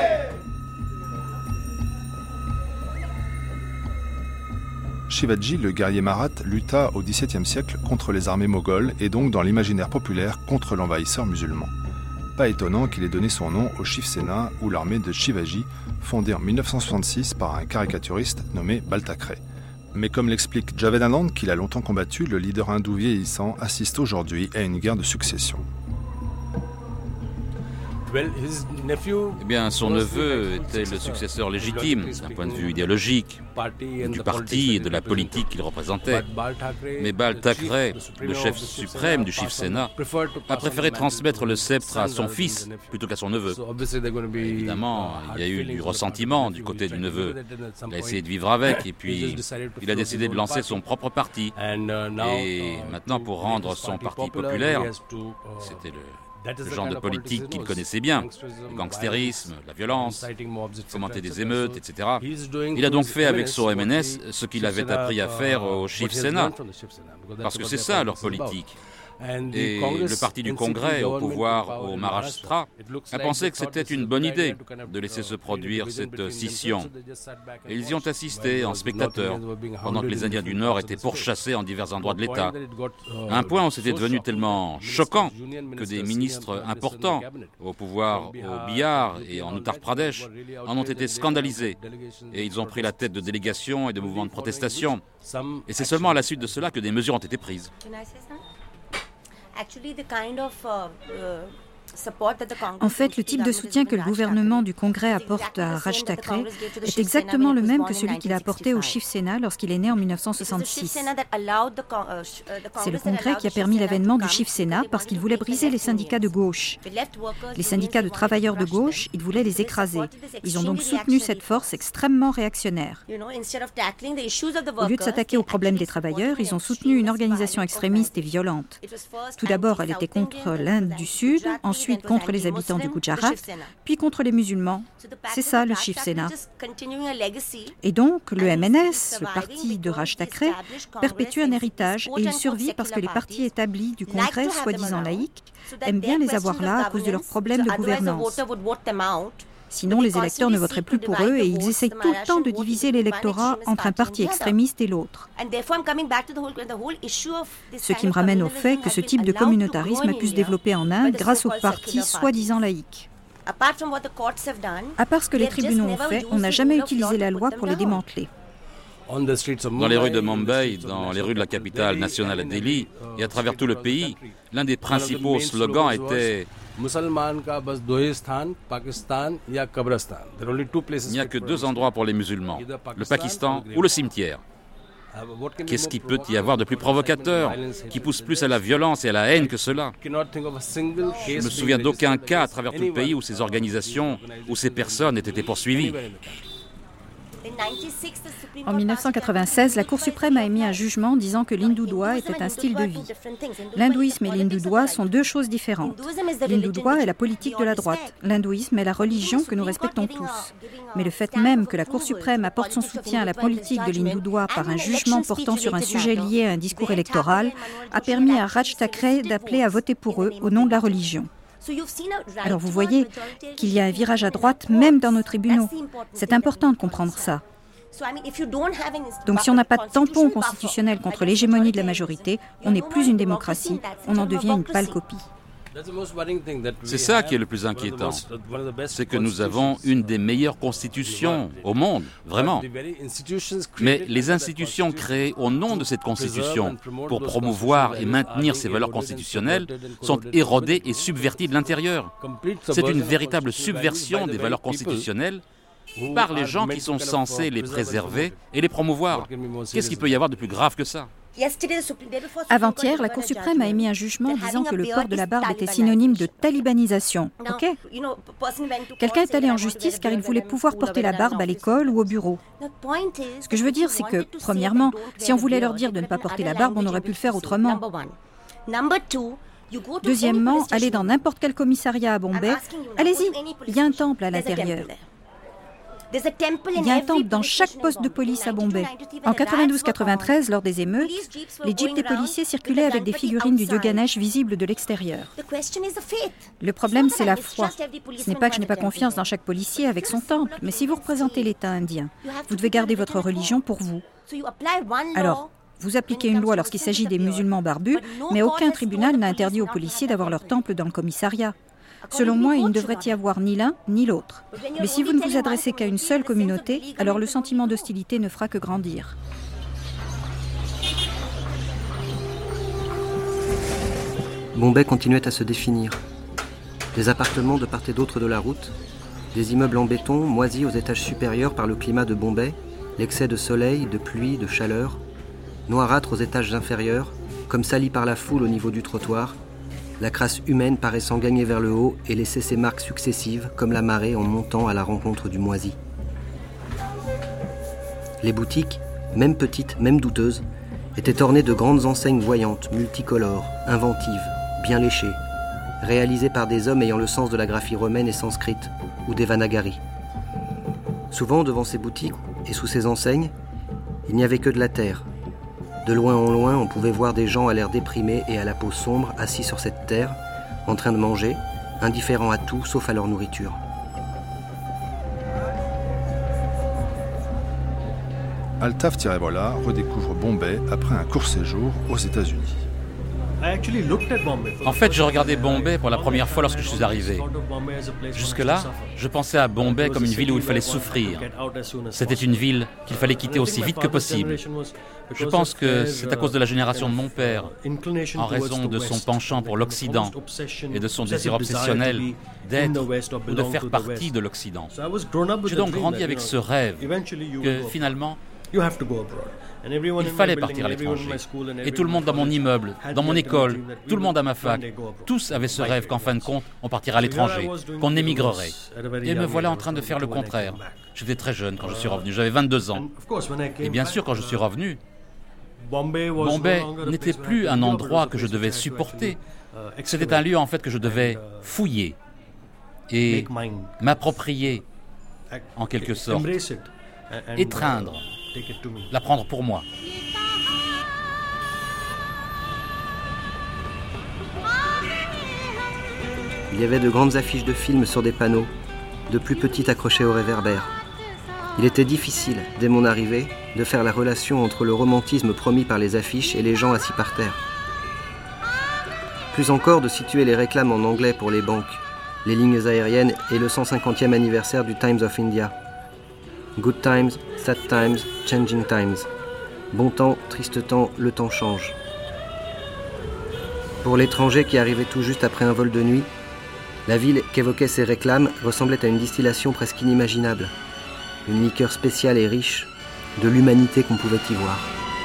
Shivaji, le guerrier marathe, lutta au XVIIe siècle contre les armées mogholes et donc dans l'imaginaire populaire contre l'envahisseur musulman. Pas étonnant qu'il ait donné son nom au Shiv Sena ou l'armée de Shivaji, fondée en 1966 par un caricaturiste nommé Bal Thackeray. Mais comme l'explique Javed Anand, qu'il a longtemps combattu, le leader hindou vieillissant assiste aujourd'hui à une guerre de succession. Eh bien, son neveu était le successeur légitime, d'un point de vue idéologique, du parti et de la politique qu'il représentait. Mais Bal Thackeray, le chef suprême du Shiv Sena, a préféré transmettre le sceptre à son fils plutôt qu'à son neveu. Évidemment, il y a eu du ressentiment du côté du neveu. Il a essayé de vivre avec et puis il a décidé de lancer son propre parti. Et maintenant, pour rendre son parti populaire, c'était le genre de politique qu'il connaissait bien, le gangstérisme, la violence, fomenter des émeutes, etc. Il a donc fait avec son MNS ce qu'il avait appris à faire au Shiv Sena, parce que c'est ça leur politique. Et le parti du Congrès au pouvoir au Maharashtra a pensé que c'était une bonne idée de laisser se produire cette scission. Et ils y ont assisté en spectateurs, pendant que les Indiens du Nord étaient pourchassés en divers endroits de l'État. À un point où c'était devenu tellement choquant que des ministres importants au pouvoir au Bihar et en Uttar Pradesh en ont été scandalisés. Et ils ont pris la tête de délégations et de mouvements de protestation. Et c'est seulement à la suite de cela que des mesures ont été prises. Actually, the kind of En fait, le type de soutien que le gouvernement du Congrès apporte à Raj Thakre est exactement le même que celui qu'il a apporté au Shiv Sena lorsqu'il est né en 1966. C'est le Congrès qui a permis l'avènement du Shiv Sena parce qu'il voulait briser les syndicats de gauche. Les syndicats de travailleurs de gauche, il voulait les écraser. Ils ont donc soutenu cette force extrêmement réactionnaire. Au lieu de s'attaquer aux problèmes des travailleurs, ils ont soutenu une organisation extrémiste et violente. Tout d'abord, elle était contre l'Inde du Sud, ensuite contre les habitants du Gujarat, puis contre les musulmans. C'est ça le Shiv Sena. Et donc, le MNS, le parti de Raj Thakre, perpétue un héritage et il survit parce que les partis établis du Congrès, soi-disant laïcs, aiment bien les avoir là à cause de leurs problèmes de gouvernance. Sinon, les électeurs ne voteraient plus pour eux et ils essayent tout le temps de diviser l'électorat entre un parti extrémiste et l'autre. Ce qui me ramène au fait que ce type de communautarisme a pu se développer en Inde grâce aux partis soi-disant laïques. À part ce que les tribunaux ont fait, on n'a jamais utilisé la loi pour les démanteler. Dans les rues de Mumbai, dans les rues de la capitale nationale à Delhi et à travers tout le pays, l'un des principaux slogans était « Il n'y a que deux endroits pour les musulmans, le Pakistan ou le cimetière ». Qu'est-ce qui peut y avoir de plus provocateur, qui pousse plus à la violence et à la haine que cela? Je ne me souviens d'aucun cas à travers tout le pays où ces organisations, où ces personnes aient été poursuivies. En 1996, la Cour suprême a émis un jugement disant que l'hindoudoua était un style de vie. L'hindouisme et l'hindoudoua sont deux choses différentes. L'hindoudoua est la politique de la droite. L'hindouisme est la religion que nous respectons tous. Mais le fait même que la Cour suprême apporte son soutien à la politique de l'hindoudoua par un jugement portant sur un sujet lié à un discours électoral a permis à Raj Thakre d'appeler à voter pour eux au nom de la religion. Alors vous voyez qu'il y a un virage à droite même dans nos tribunaux. C'est important de comprendre ça. Donc si on n'a pas de tampon constitutionnel contre l'hégémonie de la majorité, on n'est plus une démocratie, on en devient une pâle copie. C'est ça qui est le plus inquiétant. C'est que nous avons une des meilleures constitutions au monde, vraiment. Mais les institutions créées au nom de cette constitution pour promouvoir et maintenir ces valeurs constitutionnelles sont érodées et subverties de l'intérieur. C'est une véritable subversion des valeurs constitutionnelles par les gens qui sont censés les préserver et les promouvoir. Qu'est-ce qu'il peut y avoir de plus grave que ça? Avant-hier, la Cour suprême a émis un jugement disant que le port de la barbe était synonyme de talibanisation. Ok ? Quelqu'un est allé en justice car il voulait pouvoir porter la barbe à l'école ou au bureau. Ce que je veux dire, c'est que, premièrement, si on voulait leur dire de ne pas porter la barbe, on aurait pu le faire autrement. Deuxièmement, allez dans n'importe quel commissariat à Bombay, allez-y, il y a un temple à l'intérieur. Il y a un temple dans chaque poste de police à Bombay. En 92-93, lors des émeutes, les jeeps des policiers circulaient avec des figurines du dieu Ganesh visibles de l'extérieur. Le problème, c'est la foi. Ce n'est pas que je n'ai pas confiance dans chaque policier avec son temple, mais si vous représentez l'État indien, vous devez garder votre religion pour vous. Alors, vous appliquez une loi lorsqu'il s'agit des musulmans barbus, mais aucun tribunal n'a interdit aux policiers d'avoir leur temple dans le commissariat. Selon moi, il ne devrait y avoir ni l'un ni l'autre. Mais si vous ne vous adressez qu'à une seule communauté, alors le sentiment d'hostilité ne fera que grandir. Bombay continuait à se définir. Des appartements de part et d'autre de la route, des immeubles en béton moisis aux étages supérieurs par le climat de Bombay, l'excès de soleil, de pluie, de chaleur, noirâtres aux étages inférieurs, comme salis par la foule au niveau du trottoir, la crasse humaine paraissant gagner vers le haut et laisser ses marques successives comme la marée en montant à la rencontre du moisi. Les boutiques, même petites, même douteuses, étaient ornées de grandes enseignes voyantes, multicolores, inventives, bien léchées, réalisées par des hommes ayant le sens de la graphie romaine et sanscrite, ou des Vanagari. Souvent, devant ces boutiques et sous ces enseignes, il n'y avait que de la terre. De loin en loin, on pouvait voir des gens à l'air déprimé et à la peau sombre assis sur cette terre, en train de manger, indifférents à tout sauf à leur nourriture. Altaf Tirébola redécouvre Bombay après un court séjour aux États-Unis. En fait, je regardais Bombay pour la première fois lorsque je suis arrivé. Jusque-là, je pensais à Bombay comme une ville où il fallait souffrir. C'était une ville qu'il fallait quitter aussi vite que possible. Je pense que c'est à cause de la génération de mon père, en raison de son penchant pour l'Occident et de son désir obsessionnel d'être ou de faire partie de l'Occident. J'ai donc grandi avec ce rêve que finalement, il fallait partir à l'étranger. Et tout le monde dans mon immeuble, dans mon école, tout le monde à ma fac, tous avaient ce rêve qu'en fin de compte, on partirait à l'étranger, qu'on émigrerait. Et me voilà en train de faire le contraire. J'étais très jeune quand je suis revenu, j'avais 22 ans. Et bien sûr, quand je suis revenu, Bombay n'était plus un endroit que je devais supporter. C'était un lieu en fait que je devais fouiller et m'approprier en quelque sorte, étreindre, la prendre pour moi. Il y avait de grandes affiches de films sur des panneaux, de plus petites accrochées au réverbère. Il était difficile, dès mon arrivée, de faire la relation entre le romantisme promis par les affiches et les gens assis par terre. Plus encore de situer les réclames en anglais pour les banques, les lignes aériennes et le 150e anniversaire du Times of India. Good times, sad times, changing times. Bon temps, triste temps, le temps change. Pour l'étranger qui arrivait tout juste après un vol de nuit, la ville qu'évoquaient ces réclames ressemblait à une distillation presque inimaginable. Une liqueur spéciale et riche, de l'humanité qu'on pouvait y voir.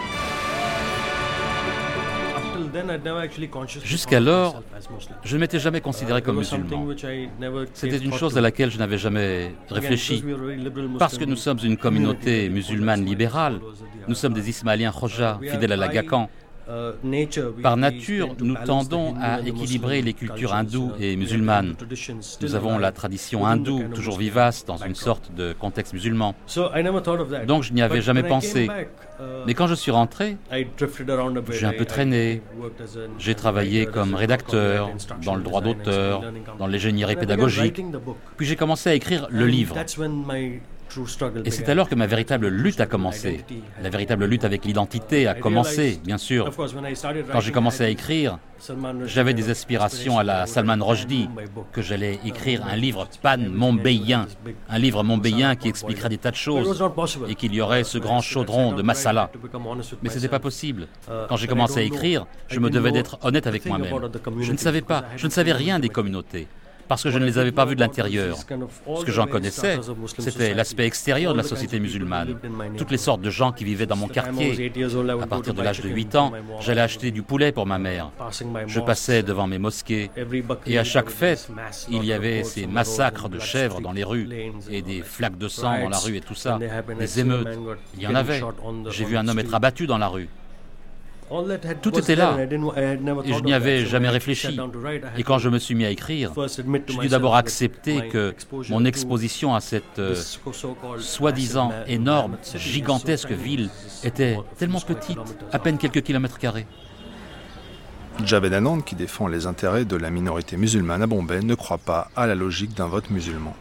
Jusqu'alors, je ne m'étais jamais considéré comme musulman. C'était une chose à laquelle je n'avais jamais réfléchi. Parce que nous sommes une communauté musulmane libérale, nous sommes des Ismaéliens Khoja, fidèles à l'Agacan. Par nature, nous tendons à équilibrer les cultures hindoues et musulmanes. Nous avons la tradition hindoue, toujours vivace, dans une sorte de contexte musulman. Donc je n'y avais jamais pensé. Mais quand je suis rentré, j'ai un peu traîné. J'ai travaillé comme rédacteur, dans le droit d'auteur, dans l'ingénierie pédagogique. Puis j'ai commencé à écrire le livre. Et c'est alors que ma véritable lutte a commencé. La véritable lutte avec l'identité a commencé, bien sûr. Quand j'ai commencé à écrire, j'avais des aspirations à la Salman Rushdie, que j'allais écrire un livre pan-mombéien, un livre mombéien qui expliquerait des tas de choses, et qu'il y aurait ce grand chaudron de masala. Mais ce n'était pas possible. Quand j'ai commencé à écrire, je me devais d'être honnête avec moi-même. Je ne savais rien des communautés. Parce que je ne les avais pas vus de l'intérieur. Ce que j'en connaissais, c'était l'aspect extérieur de la société musulmane. Toutes les sortes de gens qui vivaient dans mon quartier. À partir de l'âge de 8 ans, j'allais acheter du poulet pour ma mère. Je passais devant mes mosquées. Et à chaque fête, il y avait ces massacres de chèvres dans les rues. Et des flaques de sang dans la rue et tout ça. Des émeutes. Il y en avait. J'ai vu un homme être abattu dans la rue. Tout était là, et je n'y avais jamais réfléchi. Et quand je me suis mis à écrire, j'ai dû d'abord accepter que mon exposition à cette soi-disant énorme, gigantesque ville était tellement petite, à peine quelques kilomètres carrés. Javed Anand, qui défend les intérêts de la minorité musulmane à Bombay, ne croit pas à la logique d'un vote musulman.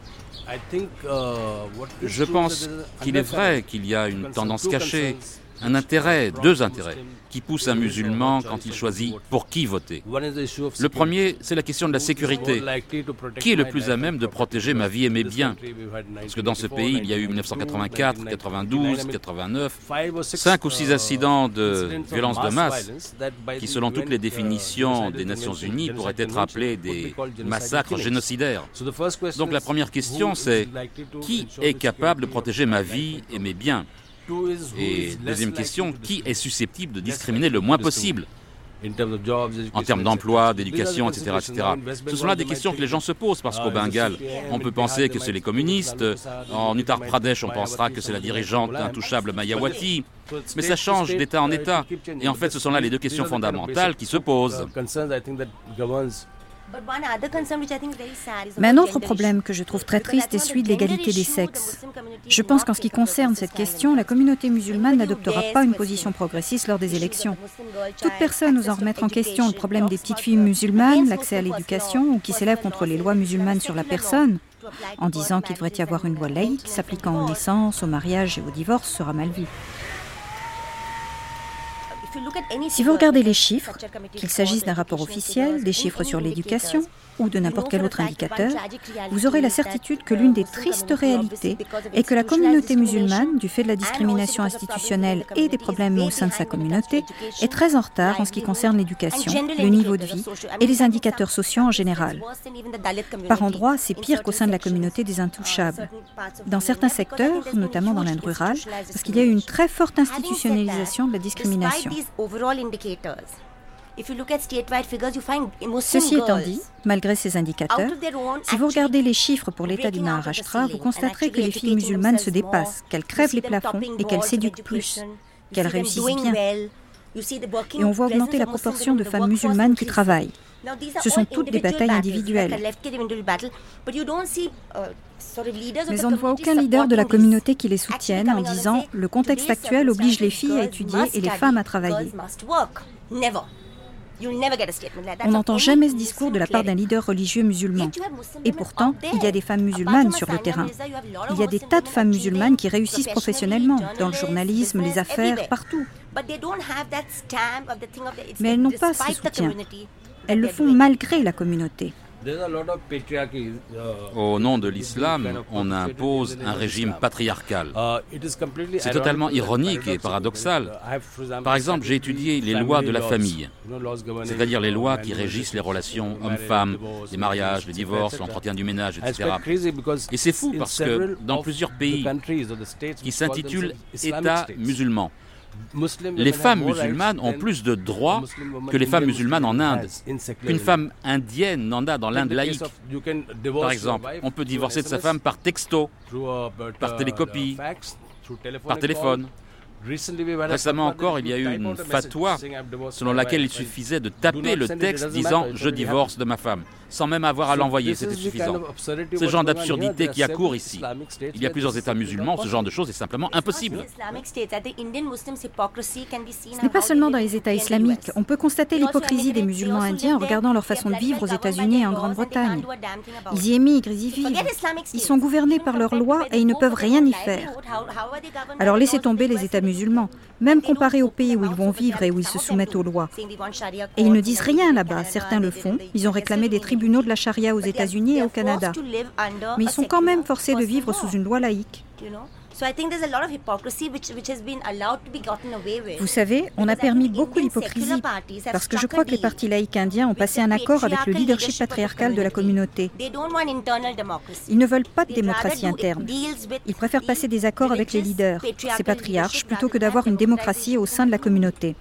Je pense qu'il est vrai qu'il y a une tendance cachée, un intérêt, deux intérêts, qui poussent un musulman quand il choisit pour qui voter. Le premier, c'est la question de la sécurité. Qui est le plus à même de protéger ma vie et mes biens? Parce que dans ce pays, il y a eu 1984, 92, 89, 5 ou 6 incidents de violence de masse qui, selon toutes les définitions des Nations Unies, pourraient être appelés des massacres génocidaires. Donc la première question, c'est qui est capable de protéger ma vie et mes biens? Et deuxième question, qui est susceptible de discriminer le moins possible en termes d'emploi, d'éducation, etc., etc. Ce sont là des questions que les gens se posent parce qu'au Bengale, on peut penser que c'est les communistes, en Uttar Pradesh, on pensera que c'est la dirigeante intouchable Mayawati, mais ça change d'État en État. Et en fait, ce sont là les deux questions fondamentales qui se posent. Mais un autre problème que je trouve très triste est celui de l'égalité des sexes. Je pense qu'en ce qui concerne cette question, la communauté musulmane n'adoptera pas une position progressiste lors des élections. Toute personne osant remettre en question le problème des petites filles musulmanes, l'accès à l'éducation ou qui s'élève contre les lois musulmanes sur la personne, en disant qu'il devrait y avoir une loi laïque s'appliquant aux naissances, au mariage et au divorce, sera mal vue. Si vous regardez les chiffres, qu'il s'agisse d'un rapport officiel, des chiffres sur l'éducation ou de n'importe quel autre indicateur, vous aurez la certitude que l'une des tristes réalités est que la communauté musulmane, du fait de la discrimination institutionnelle et des problèmes au sein de sa communauté, est très en retard en ce qui concerne l'éducation, le niveau de vie et les indicateurs sociaux en général. Par endroits, c'est pire qu'au sein de la communauté des intouchables. Dans certains secteurs, notamment dans l'Inde rurale, parce qu'il y a eu une très forte institutionnalisation de la discrimination. Ceci étant dit, malgré ces indicateurs, si vous regardez les chiffres pour l'État du Maharashtra, vous constaterez que les filles musulmanes se dépassent, qu'elles crèvent les plafonds et qu'elles s'éduquent plus, qu'elles réussissent bien. Et on voit augmenter la proportion de femmes musulmanes qui travaillent. Ce sont toutes des batailles individuelles. Mais on ne voit aucun leader de la communauté qui les soutienne en disant « le contexte actuel oblige les filles à étudier et les femmes à travailler ». On n'entend jamais ce discours de la part d'un leader religieux musulman. Et pourtant, il y a des femmes musulmanes sur le terrain. Il y a des tas de femmes musulmanes qui réussissent professionnellement, dans le journalisme, les affaires, partout. Mais elles n'ont pas ce soutien. Elles le font malgré la communauté. Au nom de l'islam, on impose un régime patriarcal. C'est totalement ironique et paradoxal. Par exemple, j'ai étudié les lois de la famille, c'est-à-dire les lois qui régissent les relations hommes-femmes, les mariages, les divorces, l'entretien du ménage, etc. Et c'est fou parce que dans plusieurs pays qui s'intitulent États musulmans, les femmes musulmanes ont plus de droits que les femmes musulmanes en Inde, qu'une femme indienne n'en a dans l'Inde laïque. Par exemple, on peut divorcer de sa femme par texto, par télécopie, par téléphone. Récemment encore, il y a eu une fatwa selon laquelle il suffisait de taper le texte disant « je divorce de ma femme ». Sans même avoir à l'envoyer, c'était suffisant. C'est le genre d'absurdité qui accourt ici. Il y a plusieurs États musulmans, ce genre de choses est simplement impossible. Ce n'est pas seulement dans les États islamiques. On peut constater l'hypocrisie des musulmans indiens en regardant leur façon de vivre aux États-Unis et en Grande-Bretagne. Ils y émigrent, ils y vivent. Ils sont gouvernés par leurs lois et ils ne peuvent rien y faire. Alors laissez tomber les États musulmans, même comparés aux pays où ils vont vivre et où ils se soumettent aux lois. Et ils ne disent rien là-bas. Certains le font. Ils ont réclamé des tribunaux de la charia aux États-Unis et au Canada. Mais ils sont quand même forcés de vivre sous une loi laïque. Vous savez, on a permis beaucoup d'hypocrisie parce que je crois que les partis laïcs indiens ont passé un accord avec le leadership patriarcal de la communauté. Ils ne veulent pas de démocratie interne. Ils préfèrent passer des accords avec les leaders, ces patriarches, plutôt que d'avoir une démocratie au sein de la communauté.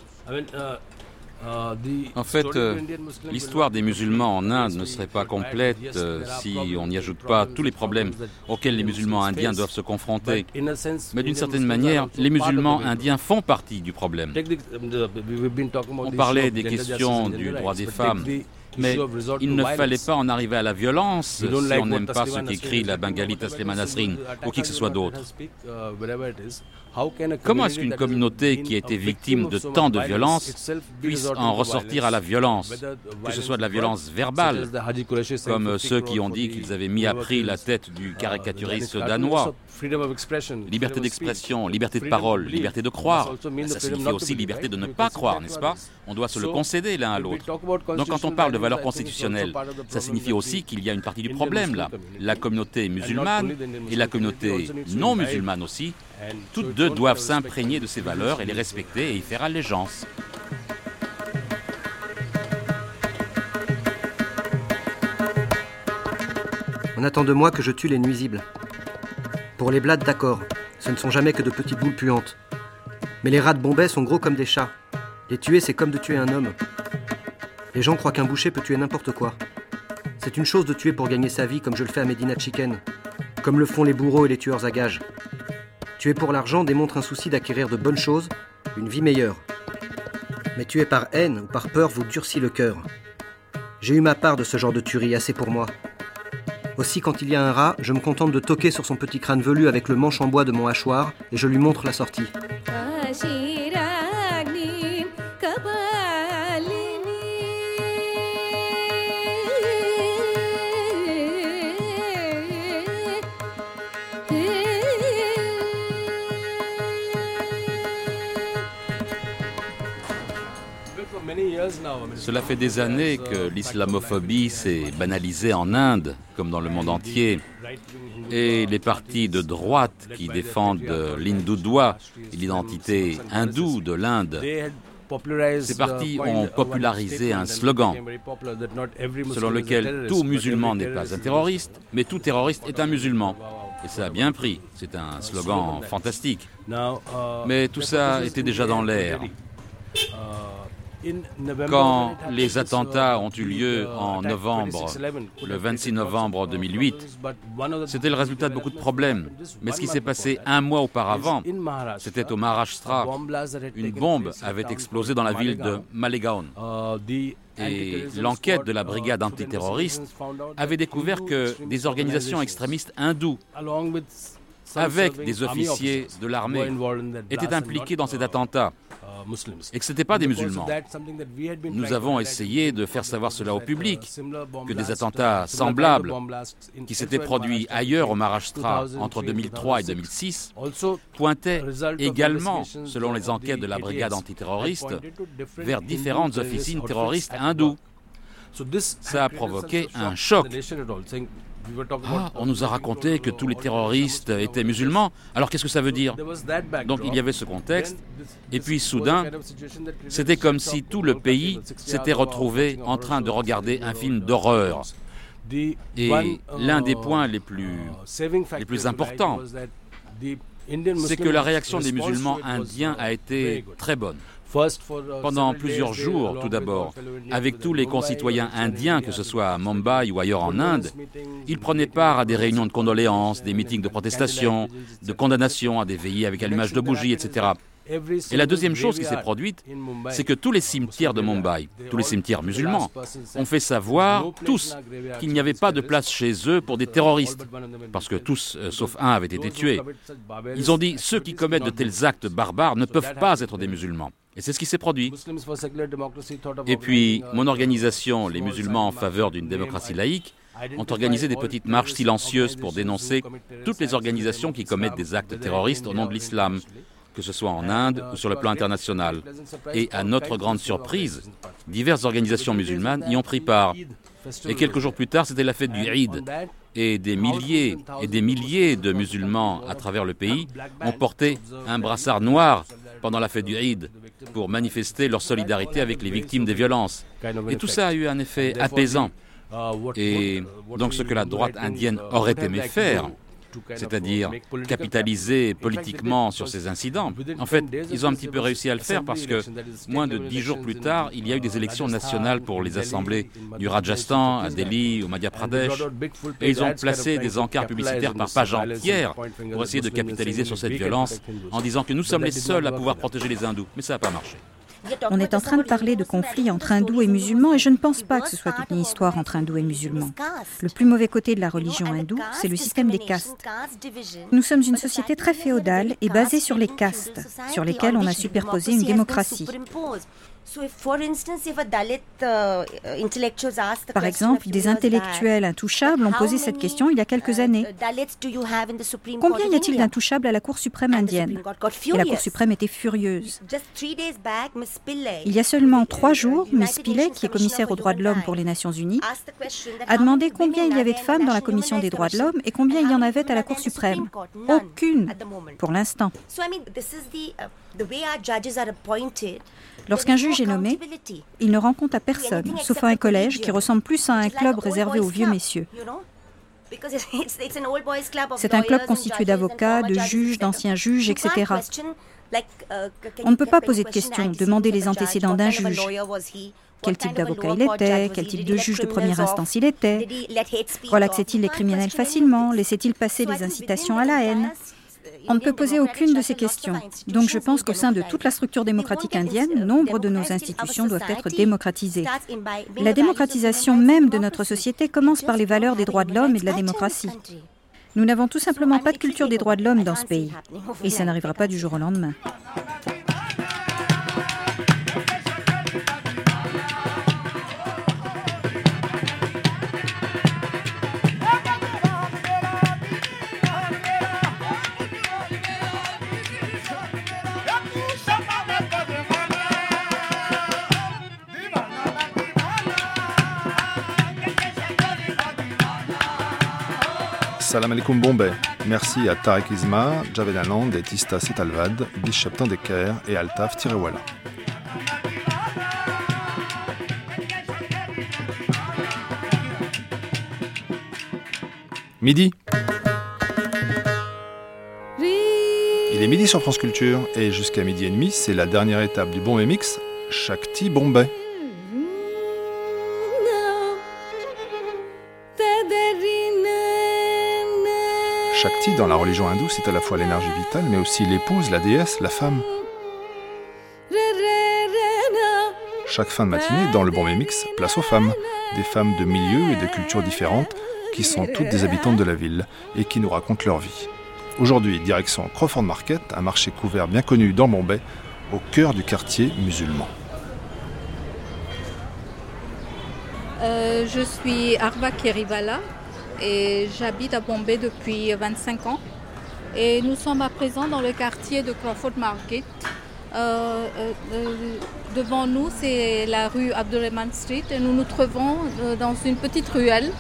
En fait, l'histoire des musulmans en Inde ne serait pas complète si on n'y ajoute pas tous les problèmes auxquels les musulmans indiens doivent se confronter. Mais d'une certaine manière, les musulmans indiens font partie du problème. On parlait des questions du droit des femmes. Mais il ne fallait pas en arriver à la violence si on n'aime pas ce qu'écrit la Bengali Taslima Nasrin ou qui que ce soit d'autre. Comment est-ce qu'une communauté qui a été victime de tant de violence puisse en ressortir à la violence, que ce soit de la violence verbale, comme ceux qui ont dit qu'ils avaient mis à prix la tête du caricaturiste danois. Liberté d'expression, liberté de parole, liberté de croire. Ça signifie aussi liberté de ne pas croire, n'est-ce pas? On doit se le concéder l'un à l'autre. Donc quand on parle de valeurs constitutionnelles, ça signifie aussi qu'il y a une partie du problème là. La communauté musulmane et la communauté non musulmane aussi, toutes deux doivent s'imprégner de ces valeurs et les respecter et y faire allégeance. On attend de moi que je tue les nuisibles. Pour les blades, d'accord, ce ne sont jamais que de petites boules puantes. Mais les rats de Bombay sont gros comme des chats. Les tuer, c'est comme de tuer un homme. Les gens croient qu'un boucher peut tuer n'importe quoi. C'est une chose de tuer pour gagner sa vie comme je le fais à Medina Chicken, comme le font les bourreaux et les tueurs à gages. Tuer pour l'argent démontre un souci d'acquérir de bonnes choses, une vie meilleure. Mais tuer par haine ou par peur vous durcit le cœur. J'ai eu ma part de ce genre de tuerie, assez pour moi. Aussi, quand il y a un rat, je me contente de toquer sur son petit crâne velu avec le manche en bois de mon hachoir et je lui montre la sortie. Cela fait des années que l'islamophobie s'est banalisée en Inde, comme dans le monde entier. Et les partis de droite qui défendent l'hindoudoi, l'identité hindoue de l'Inde, ces partis ont popularisé un slogan selon lequel tout musulman n'est pas un terroriste, mais tout terroriste est un musulman. Et ça a bien pris. C'est un slogan fantastique. Mais tout ça était déjà dans l'air. Quand les attentats ont eu lieu en novembre, le 26 novembre 2008, c'était le résultat de beaucoup de problèmes. Mais ce qui s'est passé un mois auparavant, c'était au Maharashtra. Une bombe avait explosé dans la ville de Malegaon. Et l'enquête de la brigade antiterroriste avait découvert que des organisations extrémistes hindoues, avec des officiers de l'armée, étaient impliqués dans cet attentat et que ce n'étaient pas des musulmans. Nous avons essayé de faire savoir cela au public, que des attentats semblables qui s'étaient produits ailleurs au Maharashtra entre 2003 et 2006 pointaient également, selon les enquêtes de la brigade antiterroriste, vers différentes officines terroristes hindoues. Ça a provoqué un choc. On nous a raconté que tous les terroristes étaient musulmans. Alors qu'est-ce que ça veut dire? Donc il y avait ce contexte. Et puis soudain, c'était comme si tout le pays s'était retrouvé en train de regarder un film d'horreur. Et l'un des points les plus importants, c'est que la réaction des musulmans indiens a été très bonne. Pendant plusieurs jours, tout d'abord, avec tous les concitoyens indiens, que ce soit à Mumbai ou ailleurs en Inde, ils prenaient part à des réunions de condoléances, des meetings de protestation, de condamnation, à des veillées avec allumage de bougies, etc. Et la deuxième chose qui s'est produite, c'est que tous les cimetières de Mumbai, tous les cimetières musulmans, ont fait savoir, tous, qu'il n'y avait pas de place chez eux pour des terroristes, parce que tous, sauf un, avaient été tués. Ils ont dit, ceux qui commettent de tels actes barbares ne peuvent pas être des musulmans. Et c'est ce qui s'est produit. Et puis, mon organisation, les musulmans en faveur d'une démocratie laïque, ont organisé des petites marches silencieuses pour dénoncer toutes les organisations qui commettent des actes terroristes au nom de l'islam, que ce soit en Inde ou sur le plan international. Et à notre grande surprise, diverses organisations musulmanes y ont pris part. Et quelques jours plus tard, c'était la fête du Eid. Et des milliers de musulmans à travers le pays ont porté un brassard noir pendant la fête du Eid pour manifester leur solidarité avec les victimes des violences. Et tout ça a eu un effet apaisant. Et donc ce que la droite indienne aurait aimé faire, c'est-à-dire capitaliser politiquement sur ces incidents. En fait, ils ont un petit peu réussi à le faire parce que moins de 10 jours plus tard, il y a eu des élections nationales pour les assemblées du Rajasthan, à Delhi, au Madhya Pradesh, et ils ont placé des encarts publicitaires par page entière pour essayer de capitaliser sur cette violence en disant que nous sommes les seuls à pouvoir protéger les hindous. Mais ça n'a pas marché. On est en train de parler de conflits entre hindous et musulmans et je ne pense pas que ce soit toute une histoire entre hindous et musulmans. Le plus mauvais côté de la religion hindoue, c'est le système des castes. Nous sommes une société très féodale et basée sur les castes, sur lesquelles on a superposé une démocratie. Par exemple, des intellectuels intouchables ont posé cette question il y a quelques années. Combien y a-t-il d'intouchables à la Cour suprême indienne? Et la Cour suprême était furieuse. Il y a seulement 3 jours, Miss Pillay, qui est commissaire aux droits de l'homme pour les Nations Unies, a demandé combien il y avait de femmes dans la Commission des droits de l'homme et combien il y en avait à la Cour suprême. Aucune, pour l'instant. Lorsqu'un juge est nommé, il ne rend compte à personne, sauf à un collège qui ressemble plus à un club réservé aux vieux messieurs. C'est un club constitué d'avocats, de juges, d'anciens juges, etc. On ne peut pas poser de questions, demander les antécédents d'un juge. Quel type d'avocat il était, quel type de juge de première instance il était, relaxait-il les criminels facilement, laissait-il passer les incitations à la haine. On ne peut poser aucune de ces questions. Donc je pense qu'au sein de toute la structure démocratique indienne, nombre de nos institutions doivent être démocratisées. La démocratisation même de notre société commence par les valeurs des droits de l'homme et de la démocratie. Nous n'avons tout simplement pas de culture des droits de l'homme dans ce pays. Et ça n'arrivera pas du jour au lendemain. Salam alaikum Bombay. Merci à Tarek Isma, Javed Anand et Tista Setalvad, Bishop Decker et Altaf Tirewala. Midi. Il est midi sur France Culture et jusqu'à midi et demi, c'est la dernière étape du Bombay Mix, Shakti Bombay. Shakti, dans la religion hindoue, c'est à la fois l'énergie vitale, mais aussi l'épouse, la déesse, la femme. Chaque fin de matinée, dans le Bombay Mix, place aux femmes. Des femmes de milieux et de cultures différentes, qui sont toutes des habitantes de la ville et qui nous racontent leur vie. Aujourd'hui, direction Crawford Market, un marché couvert bien connu dans Bombay, au cœur du quartier musulman. Je suis Arva Kerivala et j'habite à Bombay depuis 25 ans. Et nous sommes à présent dans le quartier de Crawford Market. Devant nous, c'est la rue Abdurrahman Street et nous nous trouvons dans une petite ruelle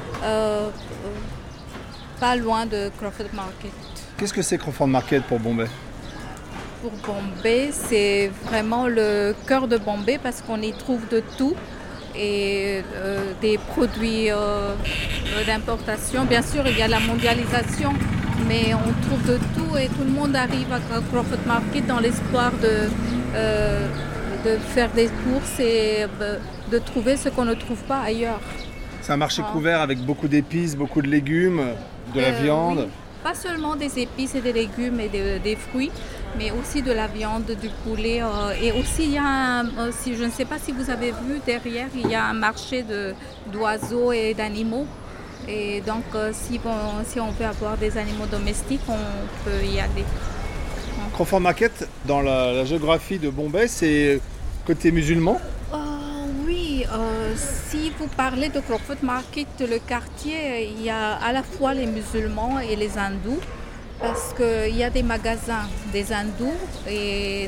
pas loin de Crawford Market. Qu'est-ce que c'est Crawford Market pour Bombay ? Pour Bombay, c'est vraiment le cœur de Bombay parce qu'on y trouve de tout et des produits d'importation. Bien sûr, il y a la mondialisation, mais on trouve de tout et tout le monde arrive à Crawford Market dans l'espoir de faire des courses et de trouver ce qu'on ne trouve pas ailleurs. C'est un marché couvert avec beaucoup d'épices, beaucoup de légumes, de la viande. Oui. Pas seulement des épices et des légumes et des fruits, mais aussi de la viande, du poulet. Et aussi, il y a je ne sais pas si vous avez vu derrière, il y a un marché d'oiseaux et d'animaux. Et donc, si on veut avoir des animaux domestiques, on peut y aller. Crawford Market, dans la géographie de Bombay, c'est côté musulman ? Oui, si vous parlez de Crawford Market, le quartier, il y a à la fois les musulmans et les hindous, parce qu'il y a des magasins des hindous et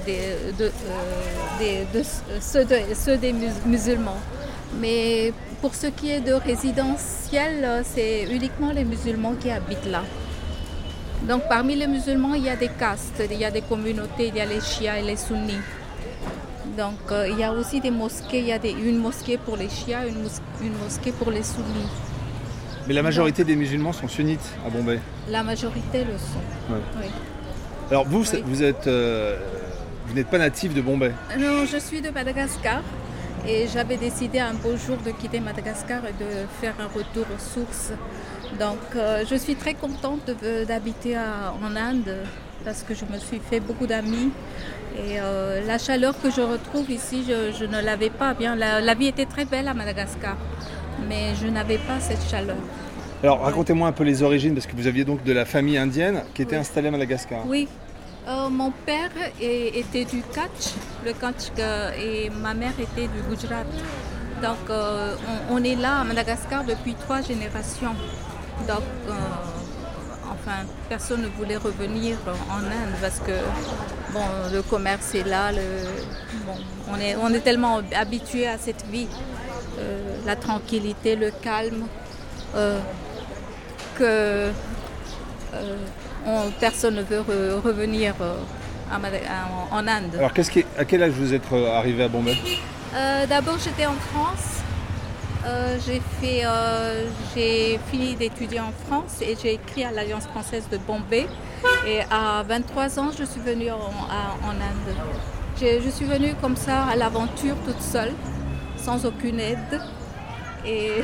ceux des musulmans. Mais pour ce qui est de résidentiel, c'est uniquement les musulmans qui habitent là. Donc parmi les musulmans, il y a des castes, il y a des communautés, il y a les chiites et les sunnis. Donc il y a aussi des mosquées, il y a une mosquée pour les chiites, une mosquée pour les sunnis. Mais la majorité des musulmans sont sunnites à Bombay. La majorité le sont. Ouais. Oui. Alors vous n'êtes pas natif de Bombay ? Non, je suis de Madagascar et j'avais décidé un beau jour de quitter Madagascar et de faire un retour aux sources. Donc je suis très contente d'habiter en Inde parce que je me suis fait beaucoup d'amis. Et la chaleur que je retrouve ici, je ne l'avais pas bien. La vie était très belle à Madagascar, mais je n'avais pas cette chaleur. Alors racontez-moi un peu les origines, parce que vous aviez donc de la famille indienne qui était installée à Madagascar. Oui, mon père était du Kutch, le Kutch, et ma mère était du Gujarat. Donc on est là à Madagascar depuis 3 générations. Donc personne ne voulait revenir en Inde parce que le commerce est là, on est tellement habitué à cette vie, la tranquillité, le calme, que personne ne veut revenir en Inde. Alors à quel âge vous êtes arrivé à Bombay ? D'abord j'étais en France. J'ai fini d'étudier en France et j'ai écrit à l'Alliance française de Bombay. Et à 23 ans, je suis venue en Inde. Je suis venue comme ça à l'aventure toute seule, sans aucune aide. Et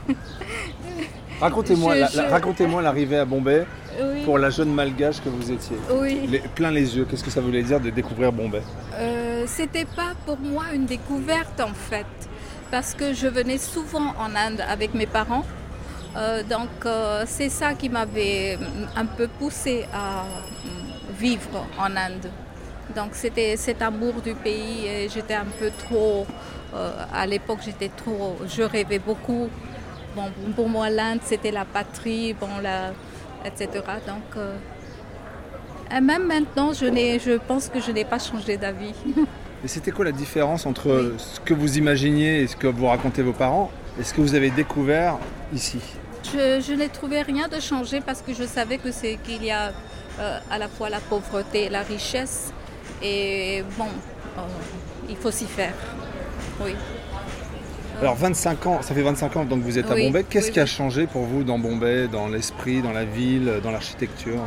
Racontez-moi l'arrivée à Bombay oui. Pour la jeune malgache que vous étiez. Oui. Plein les yeux, qu'est-ce que ça voulait dire de découvrir Bombay ? C'était pas pour moi une découverte en fait. Parce que je venais souvent en Inde avec mes parents. Donc c'est ça qui m'avait un peu poussée à vivre en Inde. Donc c'était cet amour du pays et j'étais un peu trop... à l'époque je rêvais beaucoup. Bon, pour moi l'Inde c'était la patrie, etc. Donc et même maintenant je pense que je n'ai pas changé d'avis. Et c'était quoi la différence entre ce que vous imaginiez et ce que vous racontaient vos parents et ce que vous avez découvert ici ? Je n'ai trouvé rien de changé parce que je savais qu'il y a à la fois la pauvreté et la richesse. Et bon, il faut s'y faire. Oui. Alors 25 ans, ça fait 25 ans donc vous êtes à Bombay. Qu'est-ce qui a changé pour vous dans Bombay, dans l'esprit, dans la ville, dans l'architecture?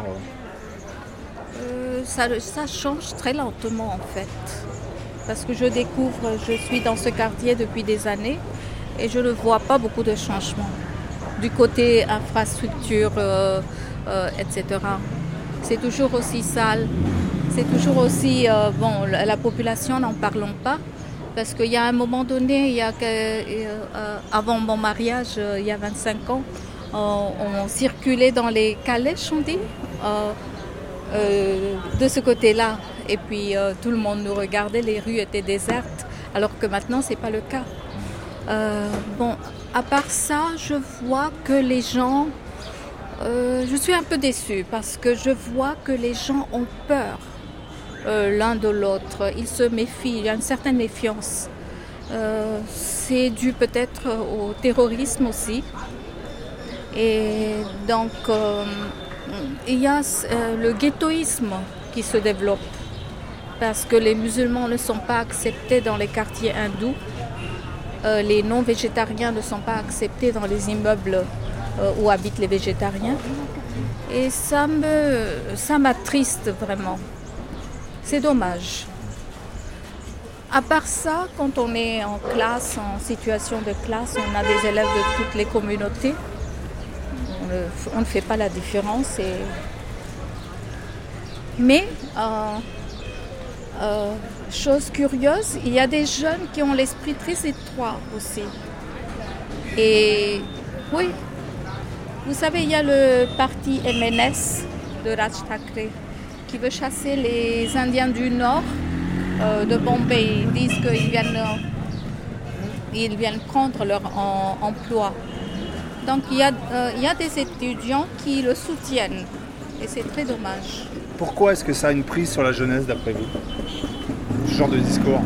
Ça change très lentement en fait. Parce que je suis dans ce quartier depuis des années et je ne vois pas beaucoup de changements. Du côté infrastructure, etc. C'est toujours aussi sale. C'est toujours aussi... la population, n'en parlons pas. Parce qu'il y a un moment donné, avant mon mariage, il y a 25 ans, on circulait dans les calèches, on dit, de ce côté-là. Et puis tout le monde nous regardait, les rues étaient désertes, alors que maintenant, ce n'est pas le cas. À part ça, je vois que les gens... je suis un peu déçue parce que je vois que les gens ont peur l'un de l'autre. Ils se méfient, il y a une certaine méfiance. C'est dû peut-être au terrorisme aussi. Et donc, il y a le ghettoïsme qui se développe parce que les musulmans ne sont pas acceptés dans les quartiers hindous. Les non-végétariens ne sont pas acceptés dans les immeubles où habitent les végétariens. Et ça m'attriste vraiment. C'est dommage. À part ça, quand on est en classe, en situation de classe, on a des élèves de toutes les communautés. On ne fait pas la différence. Mais, chose curieuse, il y a des jeunes qui ont l'esprit très étroit aussi. Et oui, vous savez, il y a le parti MNS de Raj Thakre qui veut chasser les Indiens du Nord de Bombay. Ils disent qu'ils viennent prendre leur emploi. Donc il y a des étudiants qui le soutiennent et c'est très dommage. Pourquoi est-ce que ça a une prise sur la jeunesse d'après vous, ce genre de discours?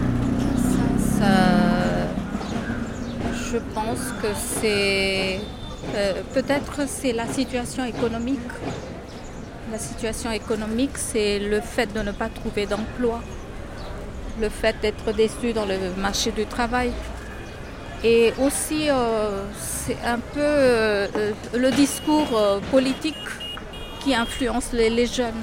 Je pense que c'est... peut-être c'est la situation économique. La situation économique, c'est le fait de ne pas trouver d'emploi, le fait d'être déçu dans le marché du travail. Et aussi, c'est un peu le discours politique qui influence les jeunes.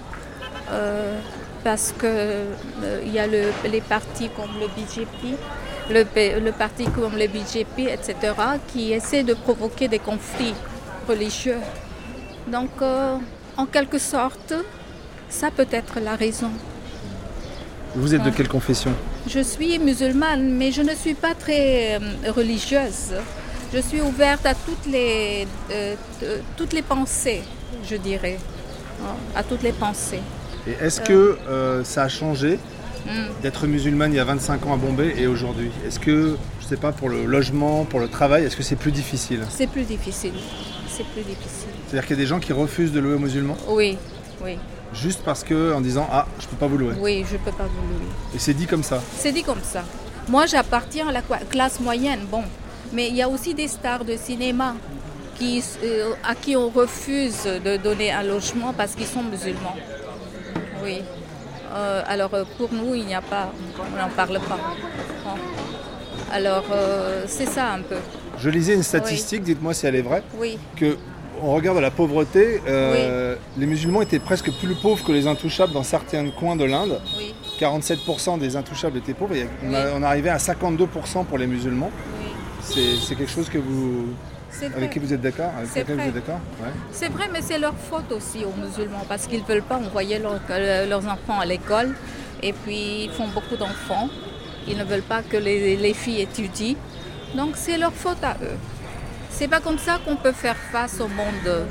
Parce qu'il y a les partis comme le BJP, le parti comme le BJP, etc., qui essaient de provoquer des conflits religieux. Donc, en quelque sorte, ça peut être la raison. Vous êtes de quelle confession? Je suis musulmane, mais je ne suis pas très religieuse. Je suis ouverte à toutes les pensées, je dirais. À toutes les pensées. Et est-ce que ça a changé d'être musulmane il y a 25 ans à Bombay et aujourd'hui? Est-ce que, je ne sais pas, pour le logement, pour le travail, est-ce que c'est plus difficile? C'est plus difficile. C'est plus difficile. C'est-à-dire qu'il y a des gens qui refusent de louer aux musulmans? Oui, oui. Juste parce que, en disant, ah, je ne peux pas vous louer? Oui, je ne peux pas vous louer. Et c'est dit comme ça? C'est dit comme ça. Moi, j'appartiens à la classe moyenne, bon. Mais il y a aussi des stars de cinéma à qui on refuse de donner un logement parce qu'ils sont musulmans. Oui. Alors, pour nous, il n'y a pas... On n'en parle pas. Bon. Alors, c'est ça un peu. Je lisais une statistique, oui. Dites-moi si elle est vraie, oui. Que on regarde la pauvreté, oui. Les musulmans étaient presque plus pauvres que les intouchables dans certains coins de l'Inde. Oui. 47% des intouchables étaient pauvres et on arrivait à 52% pour les musulmans. Oui. C'est quelque chose que avec qui vous êtes d'accord? C'est vrai. Vous êtes d'accord? Ouais. C'est vrai, mais c'est leur faute aussi aux musulmans parce qu'ils ne veulent pas envoyer leurs enfants à l'école et puis ils font beaucoup d'enfants. Ils ne veulent pas que les filles étudient. Donc c'est leur faute à eux. C'est pas comme ça qu'on peut faire face au monde.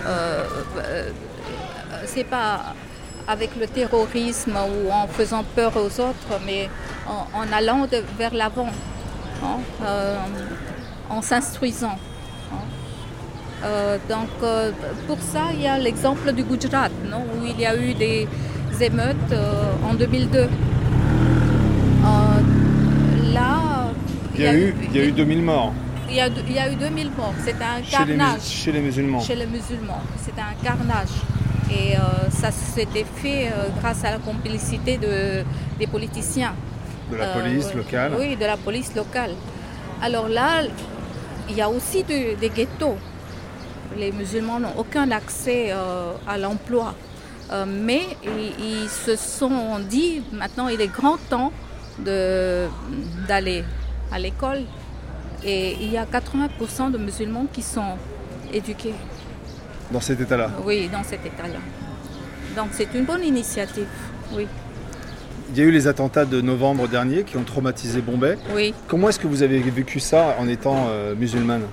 C'est pas avec le terrorisme ou en faisant peur aux autres, mais en allant vers l'avant, en s'instruisant. Donc pour ça, il y a l'exemple du Gujarat, non, où il y a eu des émeutes en 2002. Là, il y a eu 2000 morts. Il y a eu 2000 morts. C'était un carnage. Chez les musulmans. Chez les musulmans. C'était un carnage. Et ça s'était fait grâce à la complicité des politiciens. De la police locale. Oui, de la police locale. Alors là, il y a aussi des ghettos. Les musulmans n'ont aucun accès à l'emploi. Mais ils se sont dit, maintenant il est grand temps d'aller à l'école. Et il y a 80% de musulmans qui sont éduqués. Dans cet état-là? Oui, dans cet état-là. Donc c'est une bonne initiative, oui. Il y a eu les attentats de novembre dernier qui ont traumatisé Bombay. Oui. Comment est-ce que vous avez vécu ça en étant musulmane?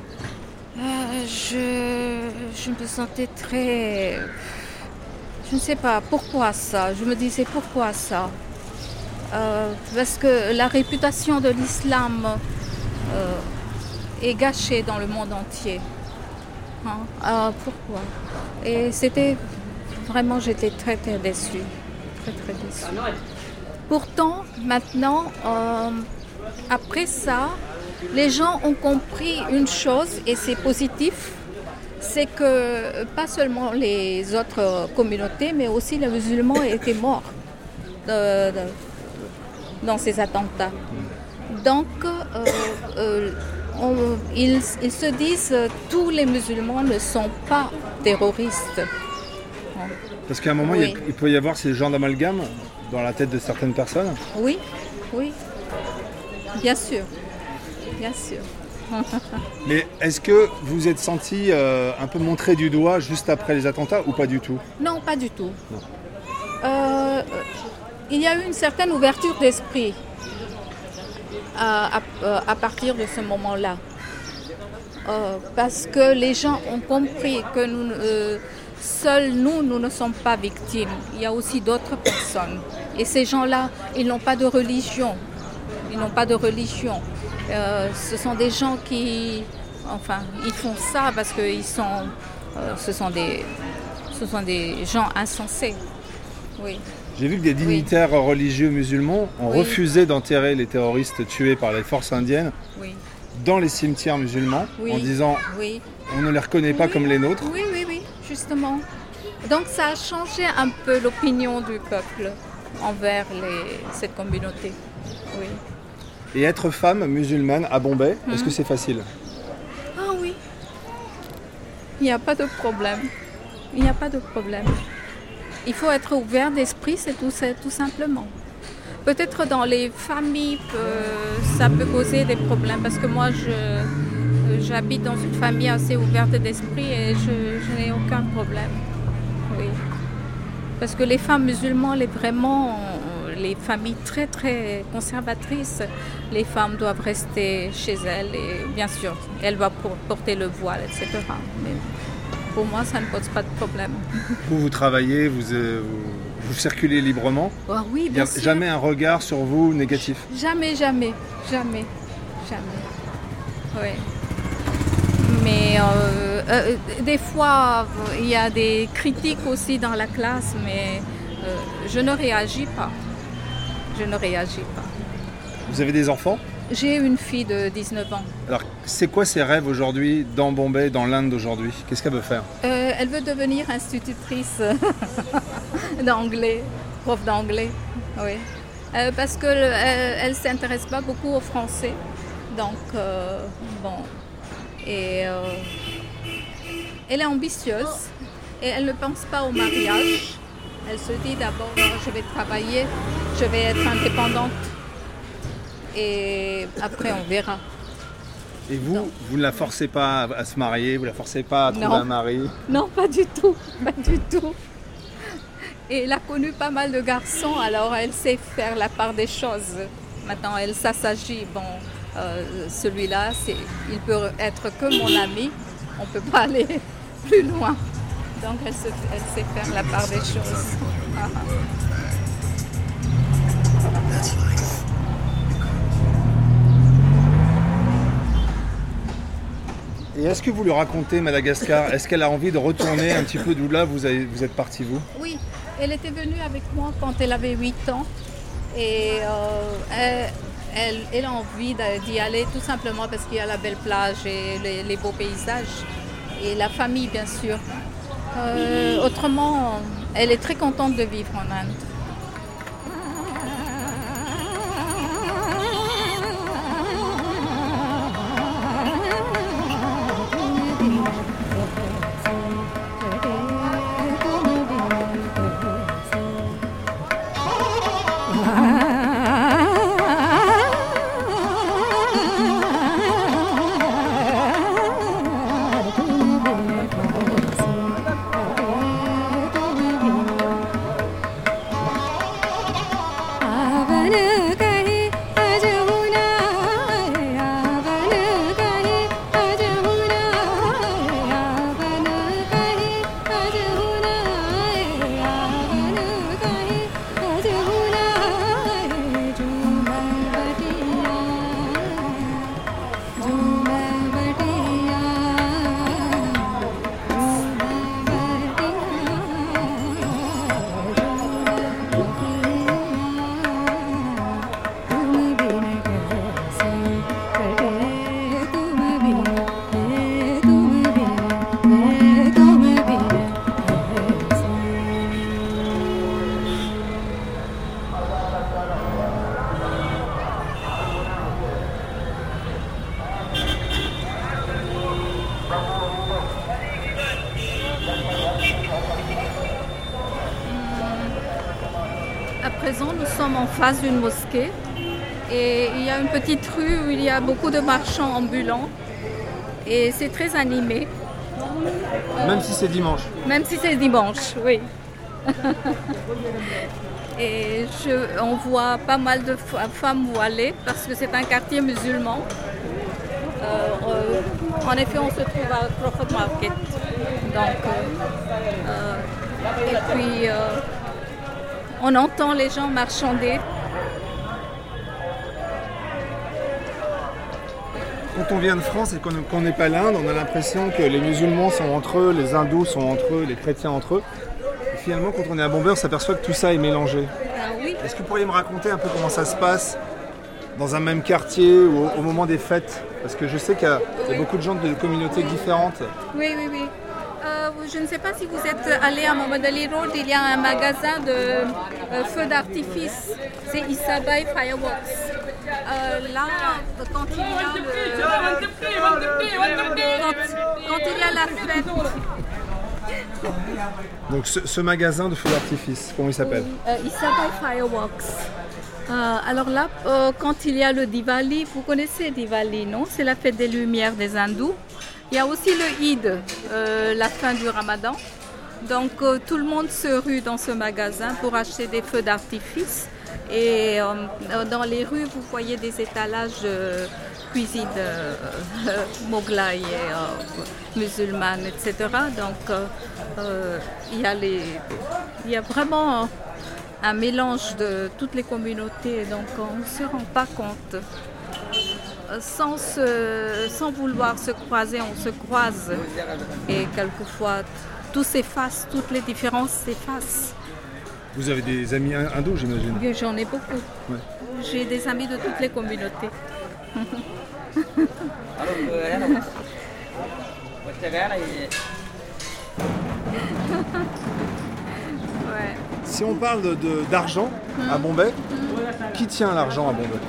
Je me sentais très... Je ne sais pas pourquoi ça. Je me disais pourquoi ça. Parce que la réputation de l'islam est gâchée dans le monde entier. Pourquoi? Et c'était... Vraiment, j'étais très, très déçue. Très, très déçue. Pourtant, maintenant, après ça, les gens ont compris une chose, et c'est positif, c'est que pas seulement les autres communautés, mais aussi les musulmans étaient morts dans ces attentats. Donc, ils se disent tous les musulmans ne sont pas terroristes. Parce qu'à un moment, oui, il peut y avoir ces genres d'amalgame dans la tête de certaines personnes. Oui, oui, bien sûr, bien sûr. Mais est-ce que vous êtes senti un peu montré du doigt juste après les attentats ou pas du tout? Non, pas du tout. Il y a eu une certaine ouverture d'esprit à partir de ce moment-là. Parce que les gens ont compris que seuls nous ne sommes pas victimes. Il y a aussi d'autres personnes. Et ces gens-là, ils n'ont pas de religion. Ils n'ont pas de religion. Ce sont des gens qui... Enfin, ils font ça parce que ce sont des gens insensés. Oui. J'ai vu que des dignitaires religieux musulmans ont refusé d'enterrer les terroristes tués par les forces indiennes dans les cimetières musulmans en disant on ne les reconnaît pas comme les nôtres. Oui, oui, oui, justement. Donc ça a changé un peu l'opinion du peuple envers cette communauté. Oui. Et être femme musulmane à Bombay, est-ce que c'est facile? Ah oui. Il n'y a pas de problème. Il n'y a pas de problème. Il faut être ouvert d'esprit, c'est tout simplement. Peut-être dans les familles, ça peut causer des problèmes parce que moi, j'habite dans une famille assez ouverte d'esprit et je n'ai aucun problème. Oui. Parce que les femmes musulmanes, les familles très très conservatrices, les femmes doivent rester chez elles et bien sûr, elles doivent porter le voile, etc. Mais pour moi, ça ne pose pas de problème. Vous travaillez, vous circulez librement? Oui, bien sûr. Il n'y a jamais un regard sur vous négatif? Jamais, jamais, jamais, jamais. Oui. Mais des fois, il y a des critiques aussi dans la classe, mais je ne réagis pas. Je ne réagis pas. Vous avez des enfants? J'ai une fille de 19 ans. Alors, c'est quoi ses rêves aujourd'hui dans Bombay, dans l'Inde d'aujourd'hui? Qu'est-ce qu'elle veut faire? Elle veut devenir institutrice d'anglais, prof d'anglais, oui. Parce qu'elle ne s'intéresse pas beaucoup au français. Donc, bon. Et elle est ambitieuse et elle ne pense pas au mariage. Elle se dit d'abord, je vais travailler, je vais être indépendante. Et après, on verra. Et vous, vous ne la forcez pas à se marier, vous ne la forcez pas à trouver un mari? Non, pas du tout, pas du tout. Et elle a connu pas mal de garçons, alors elle sait faire la part des choses. Maintenant, elle s'assagit. Bon, celui-là, il peut être que mon ami, on ne peut pas aller plus loin. Donc, elle sait faire la part des choses. Et est-ce que vous lui racontez Madagascar? Est-ce qu'elle a envie de retourner un petit peu d'où là vous êtes parti vous? Oui, elle était venue avec moi quand elle avait 8 ans. Et elle a envie d'y aller tout simplement parce qu'il y a la belle plage et les beaux paysages. Et la famille, bien sûr. Autrement, elle est très contente de vivre en Inde. À présent, nous sommes en face d'une mosquée et il y a une petite rue où il y a beaucoup de marchands ambulants et c'est très animé. Même si c'est dimanche. Même si c'est dimanche, oui. Et on voit pas mal de femmes voilées parce que c'est un quartier musulman. En effet, on se trouve à Crawford Market. Donc, et puis, on entend les gens marchander. Quand on vient de France et qu'on n'est pas l'Inde, on a l'impression que les musulmans sont entre eux, les hindous sont entre eux, les chrétiens entre eux. Et finalement, quand on est à Bombay, on s'aperçoit que tout ça est mélangé. Ah oui. Est-ce que vous pourriez me raconter un peu comment ça se passe dans un même quartier ou au moment des fêtes? Parce que je sais qu'il y a beaucoup de gens de communautés différentes. Oui. Je ne sais pas si vous êtes allé à Mohammedali Road, il y a un magasin de feux d'artifice. C'est Isabai Fireworks. Là, quand il y a la fête. Donc ce magasin de feux d'artifice, comment il s'appelle? Isabai Fireworks. Alors là, quand il y a le Diwali, vous connaissez Diwali, non? C'est la fête des lumières des hindous. Il y a aussi le Eid, la fin du Ramadan. Donc tout le monde se rue dans ce magasin pour acheter des feux d'artifice. Et dans les rues, vous voyez des étalages de cuisine moghlaï et musulmane, etc. Donc il y a vraiment un mélange de toutes les communautés. Donc on ne se rend pas compte. Sans vouloir se croiser, on se croise. Et quelquefois, tout s'efface, toutes les différences s'effacent. Vous avez des amis hindous, j'imagine? J'en ai beaucoup. Ouais. J'ai des amis de toutes les communautés. Ouais. Si on parle d'argent à Bombay, qui tient l'argent à Bombay?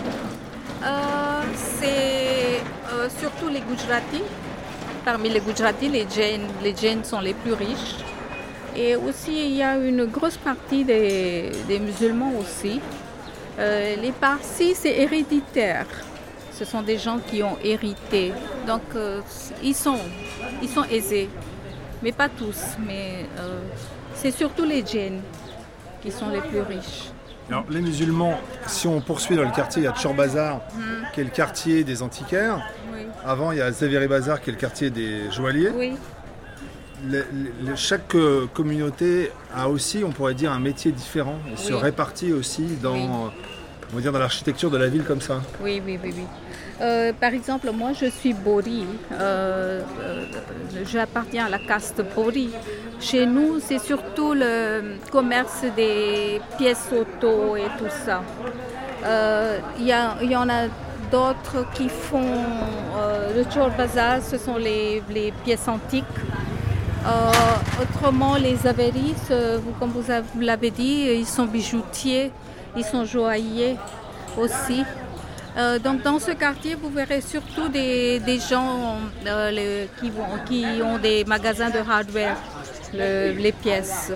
C'est surtout les Gujaratis. Parmi les Gujaratis, les Jains sont les plus riches. Et aussi, il y a une grosse partie des musulmans aussi. Les Parsis, c'est héréditaire. Ce sont des gens qui ont hérité. Donc, ils sont aisés. Mais pas tous. Mais c'est surtout les Jains qui sont les plus riches. Alors, les musulmans, si on poursuit dans le quartier, il y a Chor Bazar, qui est le quartier des antiquaires. Oui. Avant, il y a Zaveri Bazar, qui est le quartier des joailliers. Oui. Chaque communauté a aussi, on pourrait dire, un métier différent et se répartit aussi dans, on va dire, dans l'architecture de la ville comme ça. Oui. Par exemple, moi, je suis Bori. J'appartiens à la caste Bori. Chez nous, c'est surtout le commerce des pièces auto et tout ça. Il y en a d'autres qui font le Chor Bazar, ce sont les pièces antiques. Autrement, les Averis, comme vous l'avez dit, ils sont bijoutiers, ils sont joailliers aussi. Donc dans ce quartier, vous verrez surtout des gens qui ont des magasins de hardware, les pièces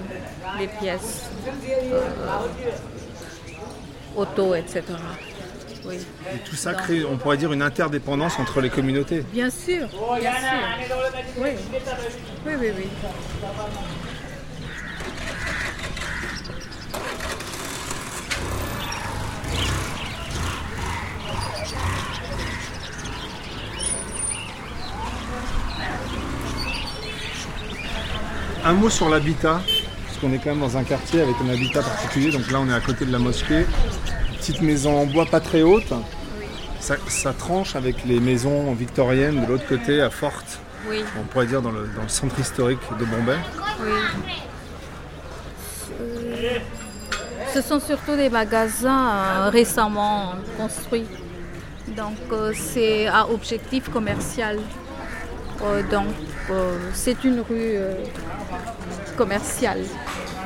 auto, etc. Oui. Et tout ça crée, on pourrait dire, une interdépendance entre les communautés. Bien sûr, bien sûr. Oui, oui, oui, oui. Un mot sur l'habitat, parce qu'on est quand même dans un quartier avec un habitat particulier. Donc là, on est à côté de la mosquée. Petite maison en bois pas très haute. Oui. Ça tranche avec les maisons victoriennes de l'autre côté, à Forte. Oui. On pourrait dire dans le centre historique de Bombay. Oui. Ce sont surtout des magasins récemment construits. Donc c'est à objectif commercial. Donc c'est une rue commerciale.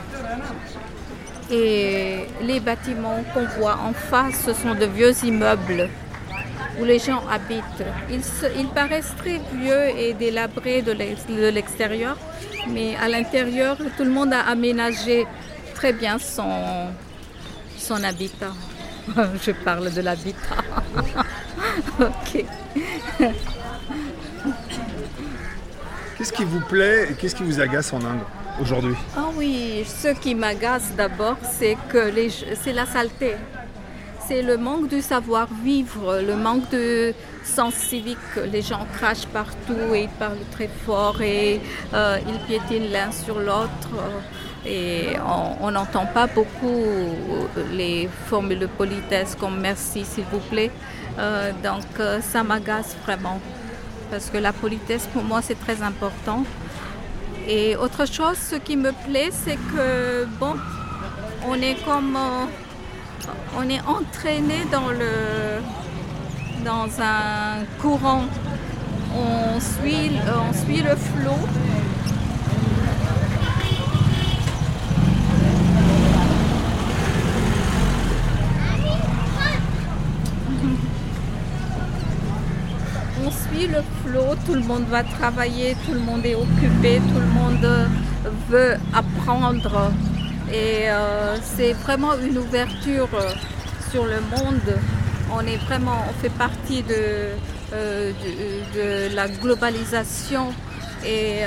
Et les bâtiments qu'on voit en face, ce sont de vieux immeubles où les gens habitent. Ils paraissent très vieux et délabrés de l'extérieur, mais à l'intérieur, tout le monde a aménagé très bien son habitat. Je parle de l'habitat. Ok. Qu'est-ce qui vous plaît et qu'est-ce qui vous agace en Inde aujourd'hui? Ah oui, ce qui m'agace d'abord, c'est la saleté. C'est le manque du savoir-vivre, le manque de sens civique. Les gens crachent partout et ils parlent très fort et ils piétinent l'un sur l'autre. Et on n'entend pas beaucoup les formules de politesse comme merci s'il vous plaît. Donc ça m'agace vraiment. Parce que la politesse pour moi c'est très important. Et autre chose, ce qui me plaît, c'est que on est entraîné dans un courant. On suit le flot. On suit le flot, tout le monde va travailler, tout le monde est occupé, tout le monde veut apprendre. Et c'est vraiment une ouverture sur le monde. On fait partie de la globalisation et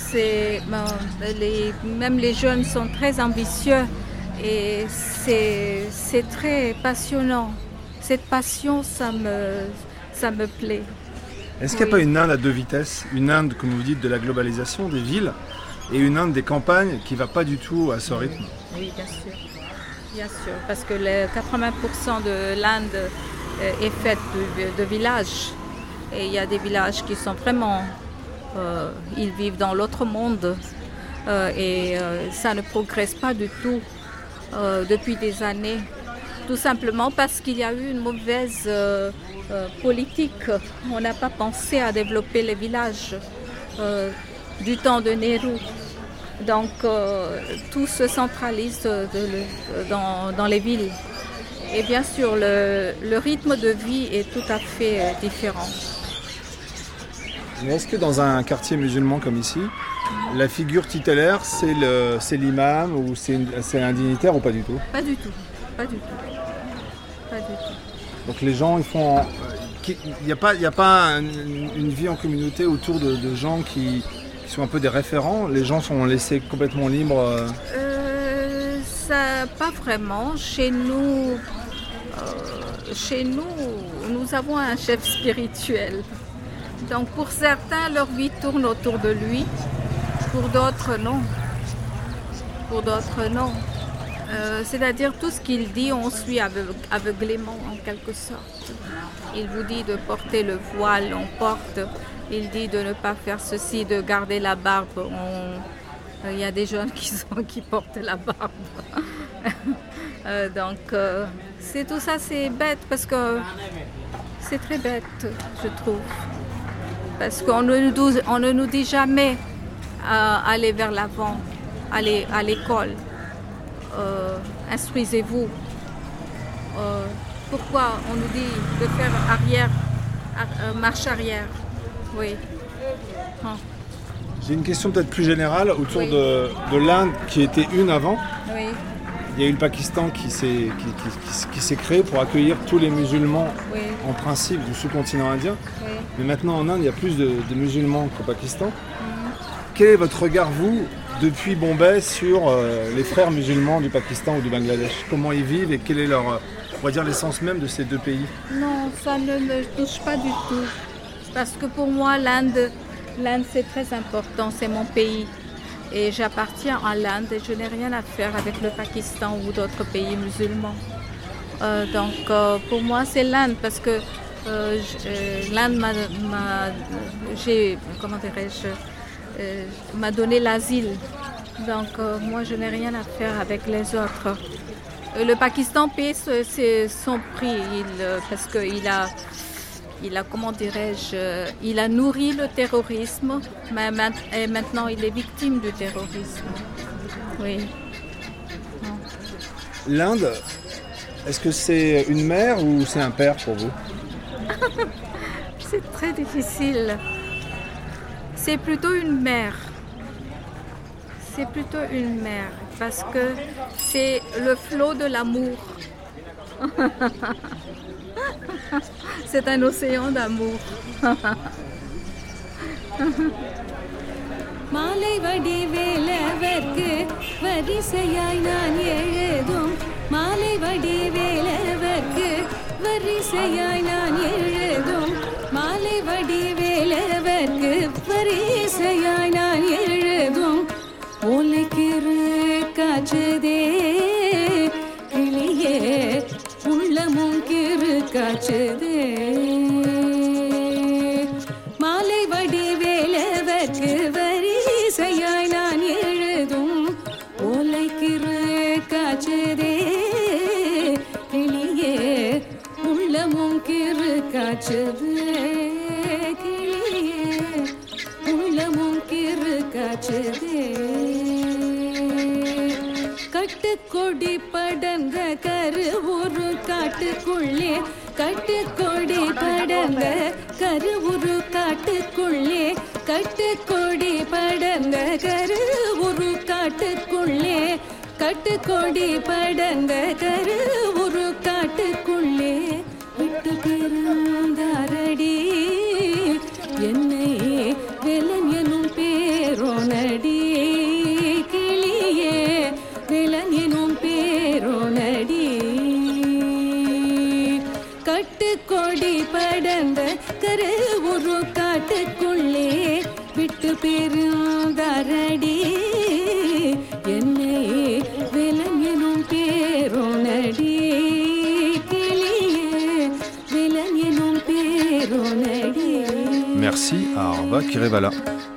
même les jeunes sont très ambitieux et c'est très passionnant. Cette passion, ça me plaît. Est-ce qu'il n'y a pas une Inde à deux vitesses? Une Inde, comme vous dites, de la globalisation des villes et une Inde des campagnes qui ne va pas du tout à ce rythme? Oui, bien sûr. Bien sûr, parce que 80% de l'Inde est faite de villages. Et il y a des villages qui sont vraiment... ils vivent dans l'autre monde. Et ça ne progresse pas du tout depuis des années. Tout simplement parce qu'il y a eu une mauvaise politique. On n'a pas pensé à développer les villages du temps de Nehru. Donc tout se centralise dans les villes. Et bien sûr, le rythme de vie est tout à fait différent. Mais est-ce que dans un quartier musulman comme ici, la figure tutélaire, c'est l'imam ou c'est un dignitaire ou pas du tout? Pas du tout. Pas du tout. Pas du tout. Donc les gens, il n'y a pas une vie en communauté autour de gens qui sont un peu des référents? Les gens sont laissés complètement libres? Ça, pas vraiment. Chez nous, nous avons un chef spirituel. Donc pour certains, leur vie tourne autour de lui. Pour d'autres, non. Pour d'autres, non. C'est-à-dire tout ce qu'il dit, on suit aveuglément en quelque sorte. Il vous dit de porter le voile, on porte. Il dit de ne pas faire ceci, de garder la barbe. Il y a des jeunes qui portent la barbe. C'est tout ça, c'est bête parce que c'est très bête, je trouve. Parce qu'on ne nous dit jamais aller vers l'avant, aller à l'école, instruisez-vous. Pourquoi on nous dit de faire marche arrière? Oui. J'ai une question peut-être plus générale autour de l'Inde qui était une avant. Oui. Il y a eu le Pakistan qui s'est créé pour accueillir tous les musulmans en principe du sous-continent indien. Oui. Mais maintenant en Inde, il y a plus de musulmans qu'au Pakistan. Quel est votre regard, vous, depuis Bombay, sur les frères musulmans du Pakistan ou du Bangladesh? Comment ils vivent et quel est leur, on va dire, l'essence même de ces deux pays? Non, ça ne me touche pas du tout. Parce que pour moi, l'Inde, c'est très important, c'est mon pays. Et j'appartiens à l'Inde et je n'ai rien à faire avec le Pakistan ou d'autres pays musulmans. Pour moi, c'est l'Inde parce que l'Inde m'a donné l'asile. Moi, je n'ai rien à faire avec les autres. Le Pakistan paie son prix parce qu'il a... il a nourri le terrorisme, et maintenant il est victime du terrorisme. Oui. L'Inde, est-ce que c'est une mère ou c'est un père pour vous? C'est très difficile. C'est plutôt une mère. C'est plutôt une mère, parce que c'est le flot de l'amour. C'est un océan d'amour. மாலை வடிவேலவர்க்கு வரிசையாய் நான் எழுதும் மாலை வடிவேலவர்க்கு வரிசையாய் நான் எழுதும் மாலை வடிவேலவர்க்கு வரிசையாய் நான் எழுதும் ஓலைக்கிறு காச்சதே கிளியே உள்ளமும் கிறு காச்சதே மாலை வடிவேலவர்க்கு வரிசையாய் நான் எழுதும் ஓலைக்கிறு காச்சதே கிளியே உள்ளமும் கிறு காச்சதே கிளியே உள்ளமும் கிறு காச்சதே கட்டுக்கொடி படர்ந்த கருவுரு காட்டுக்குள்ளே கட்டுக்கொடி படர்ந்த கருவுரு காட்டுக்குள்ளே கட்டுக்கொடி படர்ந்த கருவுரு காட்டுக்குள்ளே கட்டுக்கொடி படர்ந்த கருவுரு காட்டுக்குள்ளே விட்டு பிறந்தாரடி என்னை வெலன் எனும் பேரோனடி கிளியே வெலன் எனும் பேரோனடி கட்டுக்கொடி படர்ந்த கருவுரு காட்டுக்குள்ளே விட்டு பெருந்தாரடி என்னை வெலன் எனும் பேரோனடி கிளியே வெலன் எனும் பேரோனடி. Merci à Arva Kirevala.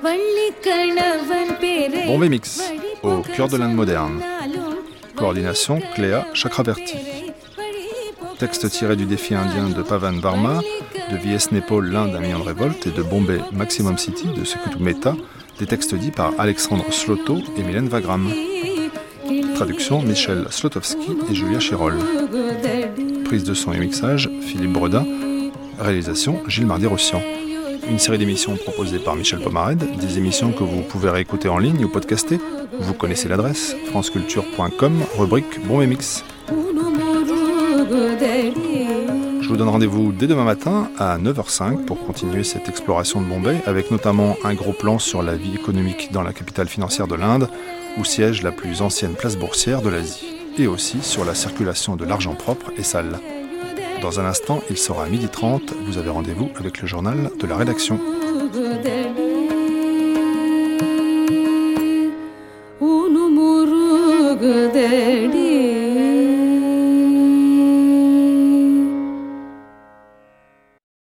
Bombay Mix, au cœur de l'Inde moderne. Coordination Cléa Chakraverty. Texte tiré du défi indien de Pavan Varma, de VS Nepal, l'Inde a mis en révolte, et de Bombay Maximum City, de Sekutu Mehta, des textes dits par Alexandre Sloto et Mylène Wagram. Traduction Michel Slotowski et Julia Chirol. Prise de son et mixage Philippe Bredin. Réalisation Gilles Mardy-Rossian. Une série d'émissions proposées par Michel Pomarède, des émissions que vous pouvez réécouter en ligne ou podcaster. Vous connaissez l'adresse, franceculture.com, rubrique Bombay Mix. Je vous donne rendez-vous dès demain matin à 9h05 pour continuer cette exploration de Bombay, avec notamment un gros plan sur la vie économique dans la capitale financière de l'Inde, où siège la plus ancienne place boursière de l'Asie, et aussi sur la circulation de l'argent propre et sale. Dans un instant, il sera 12h30, vous avez rendez-vous avec le journal de la rédaction.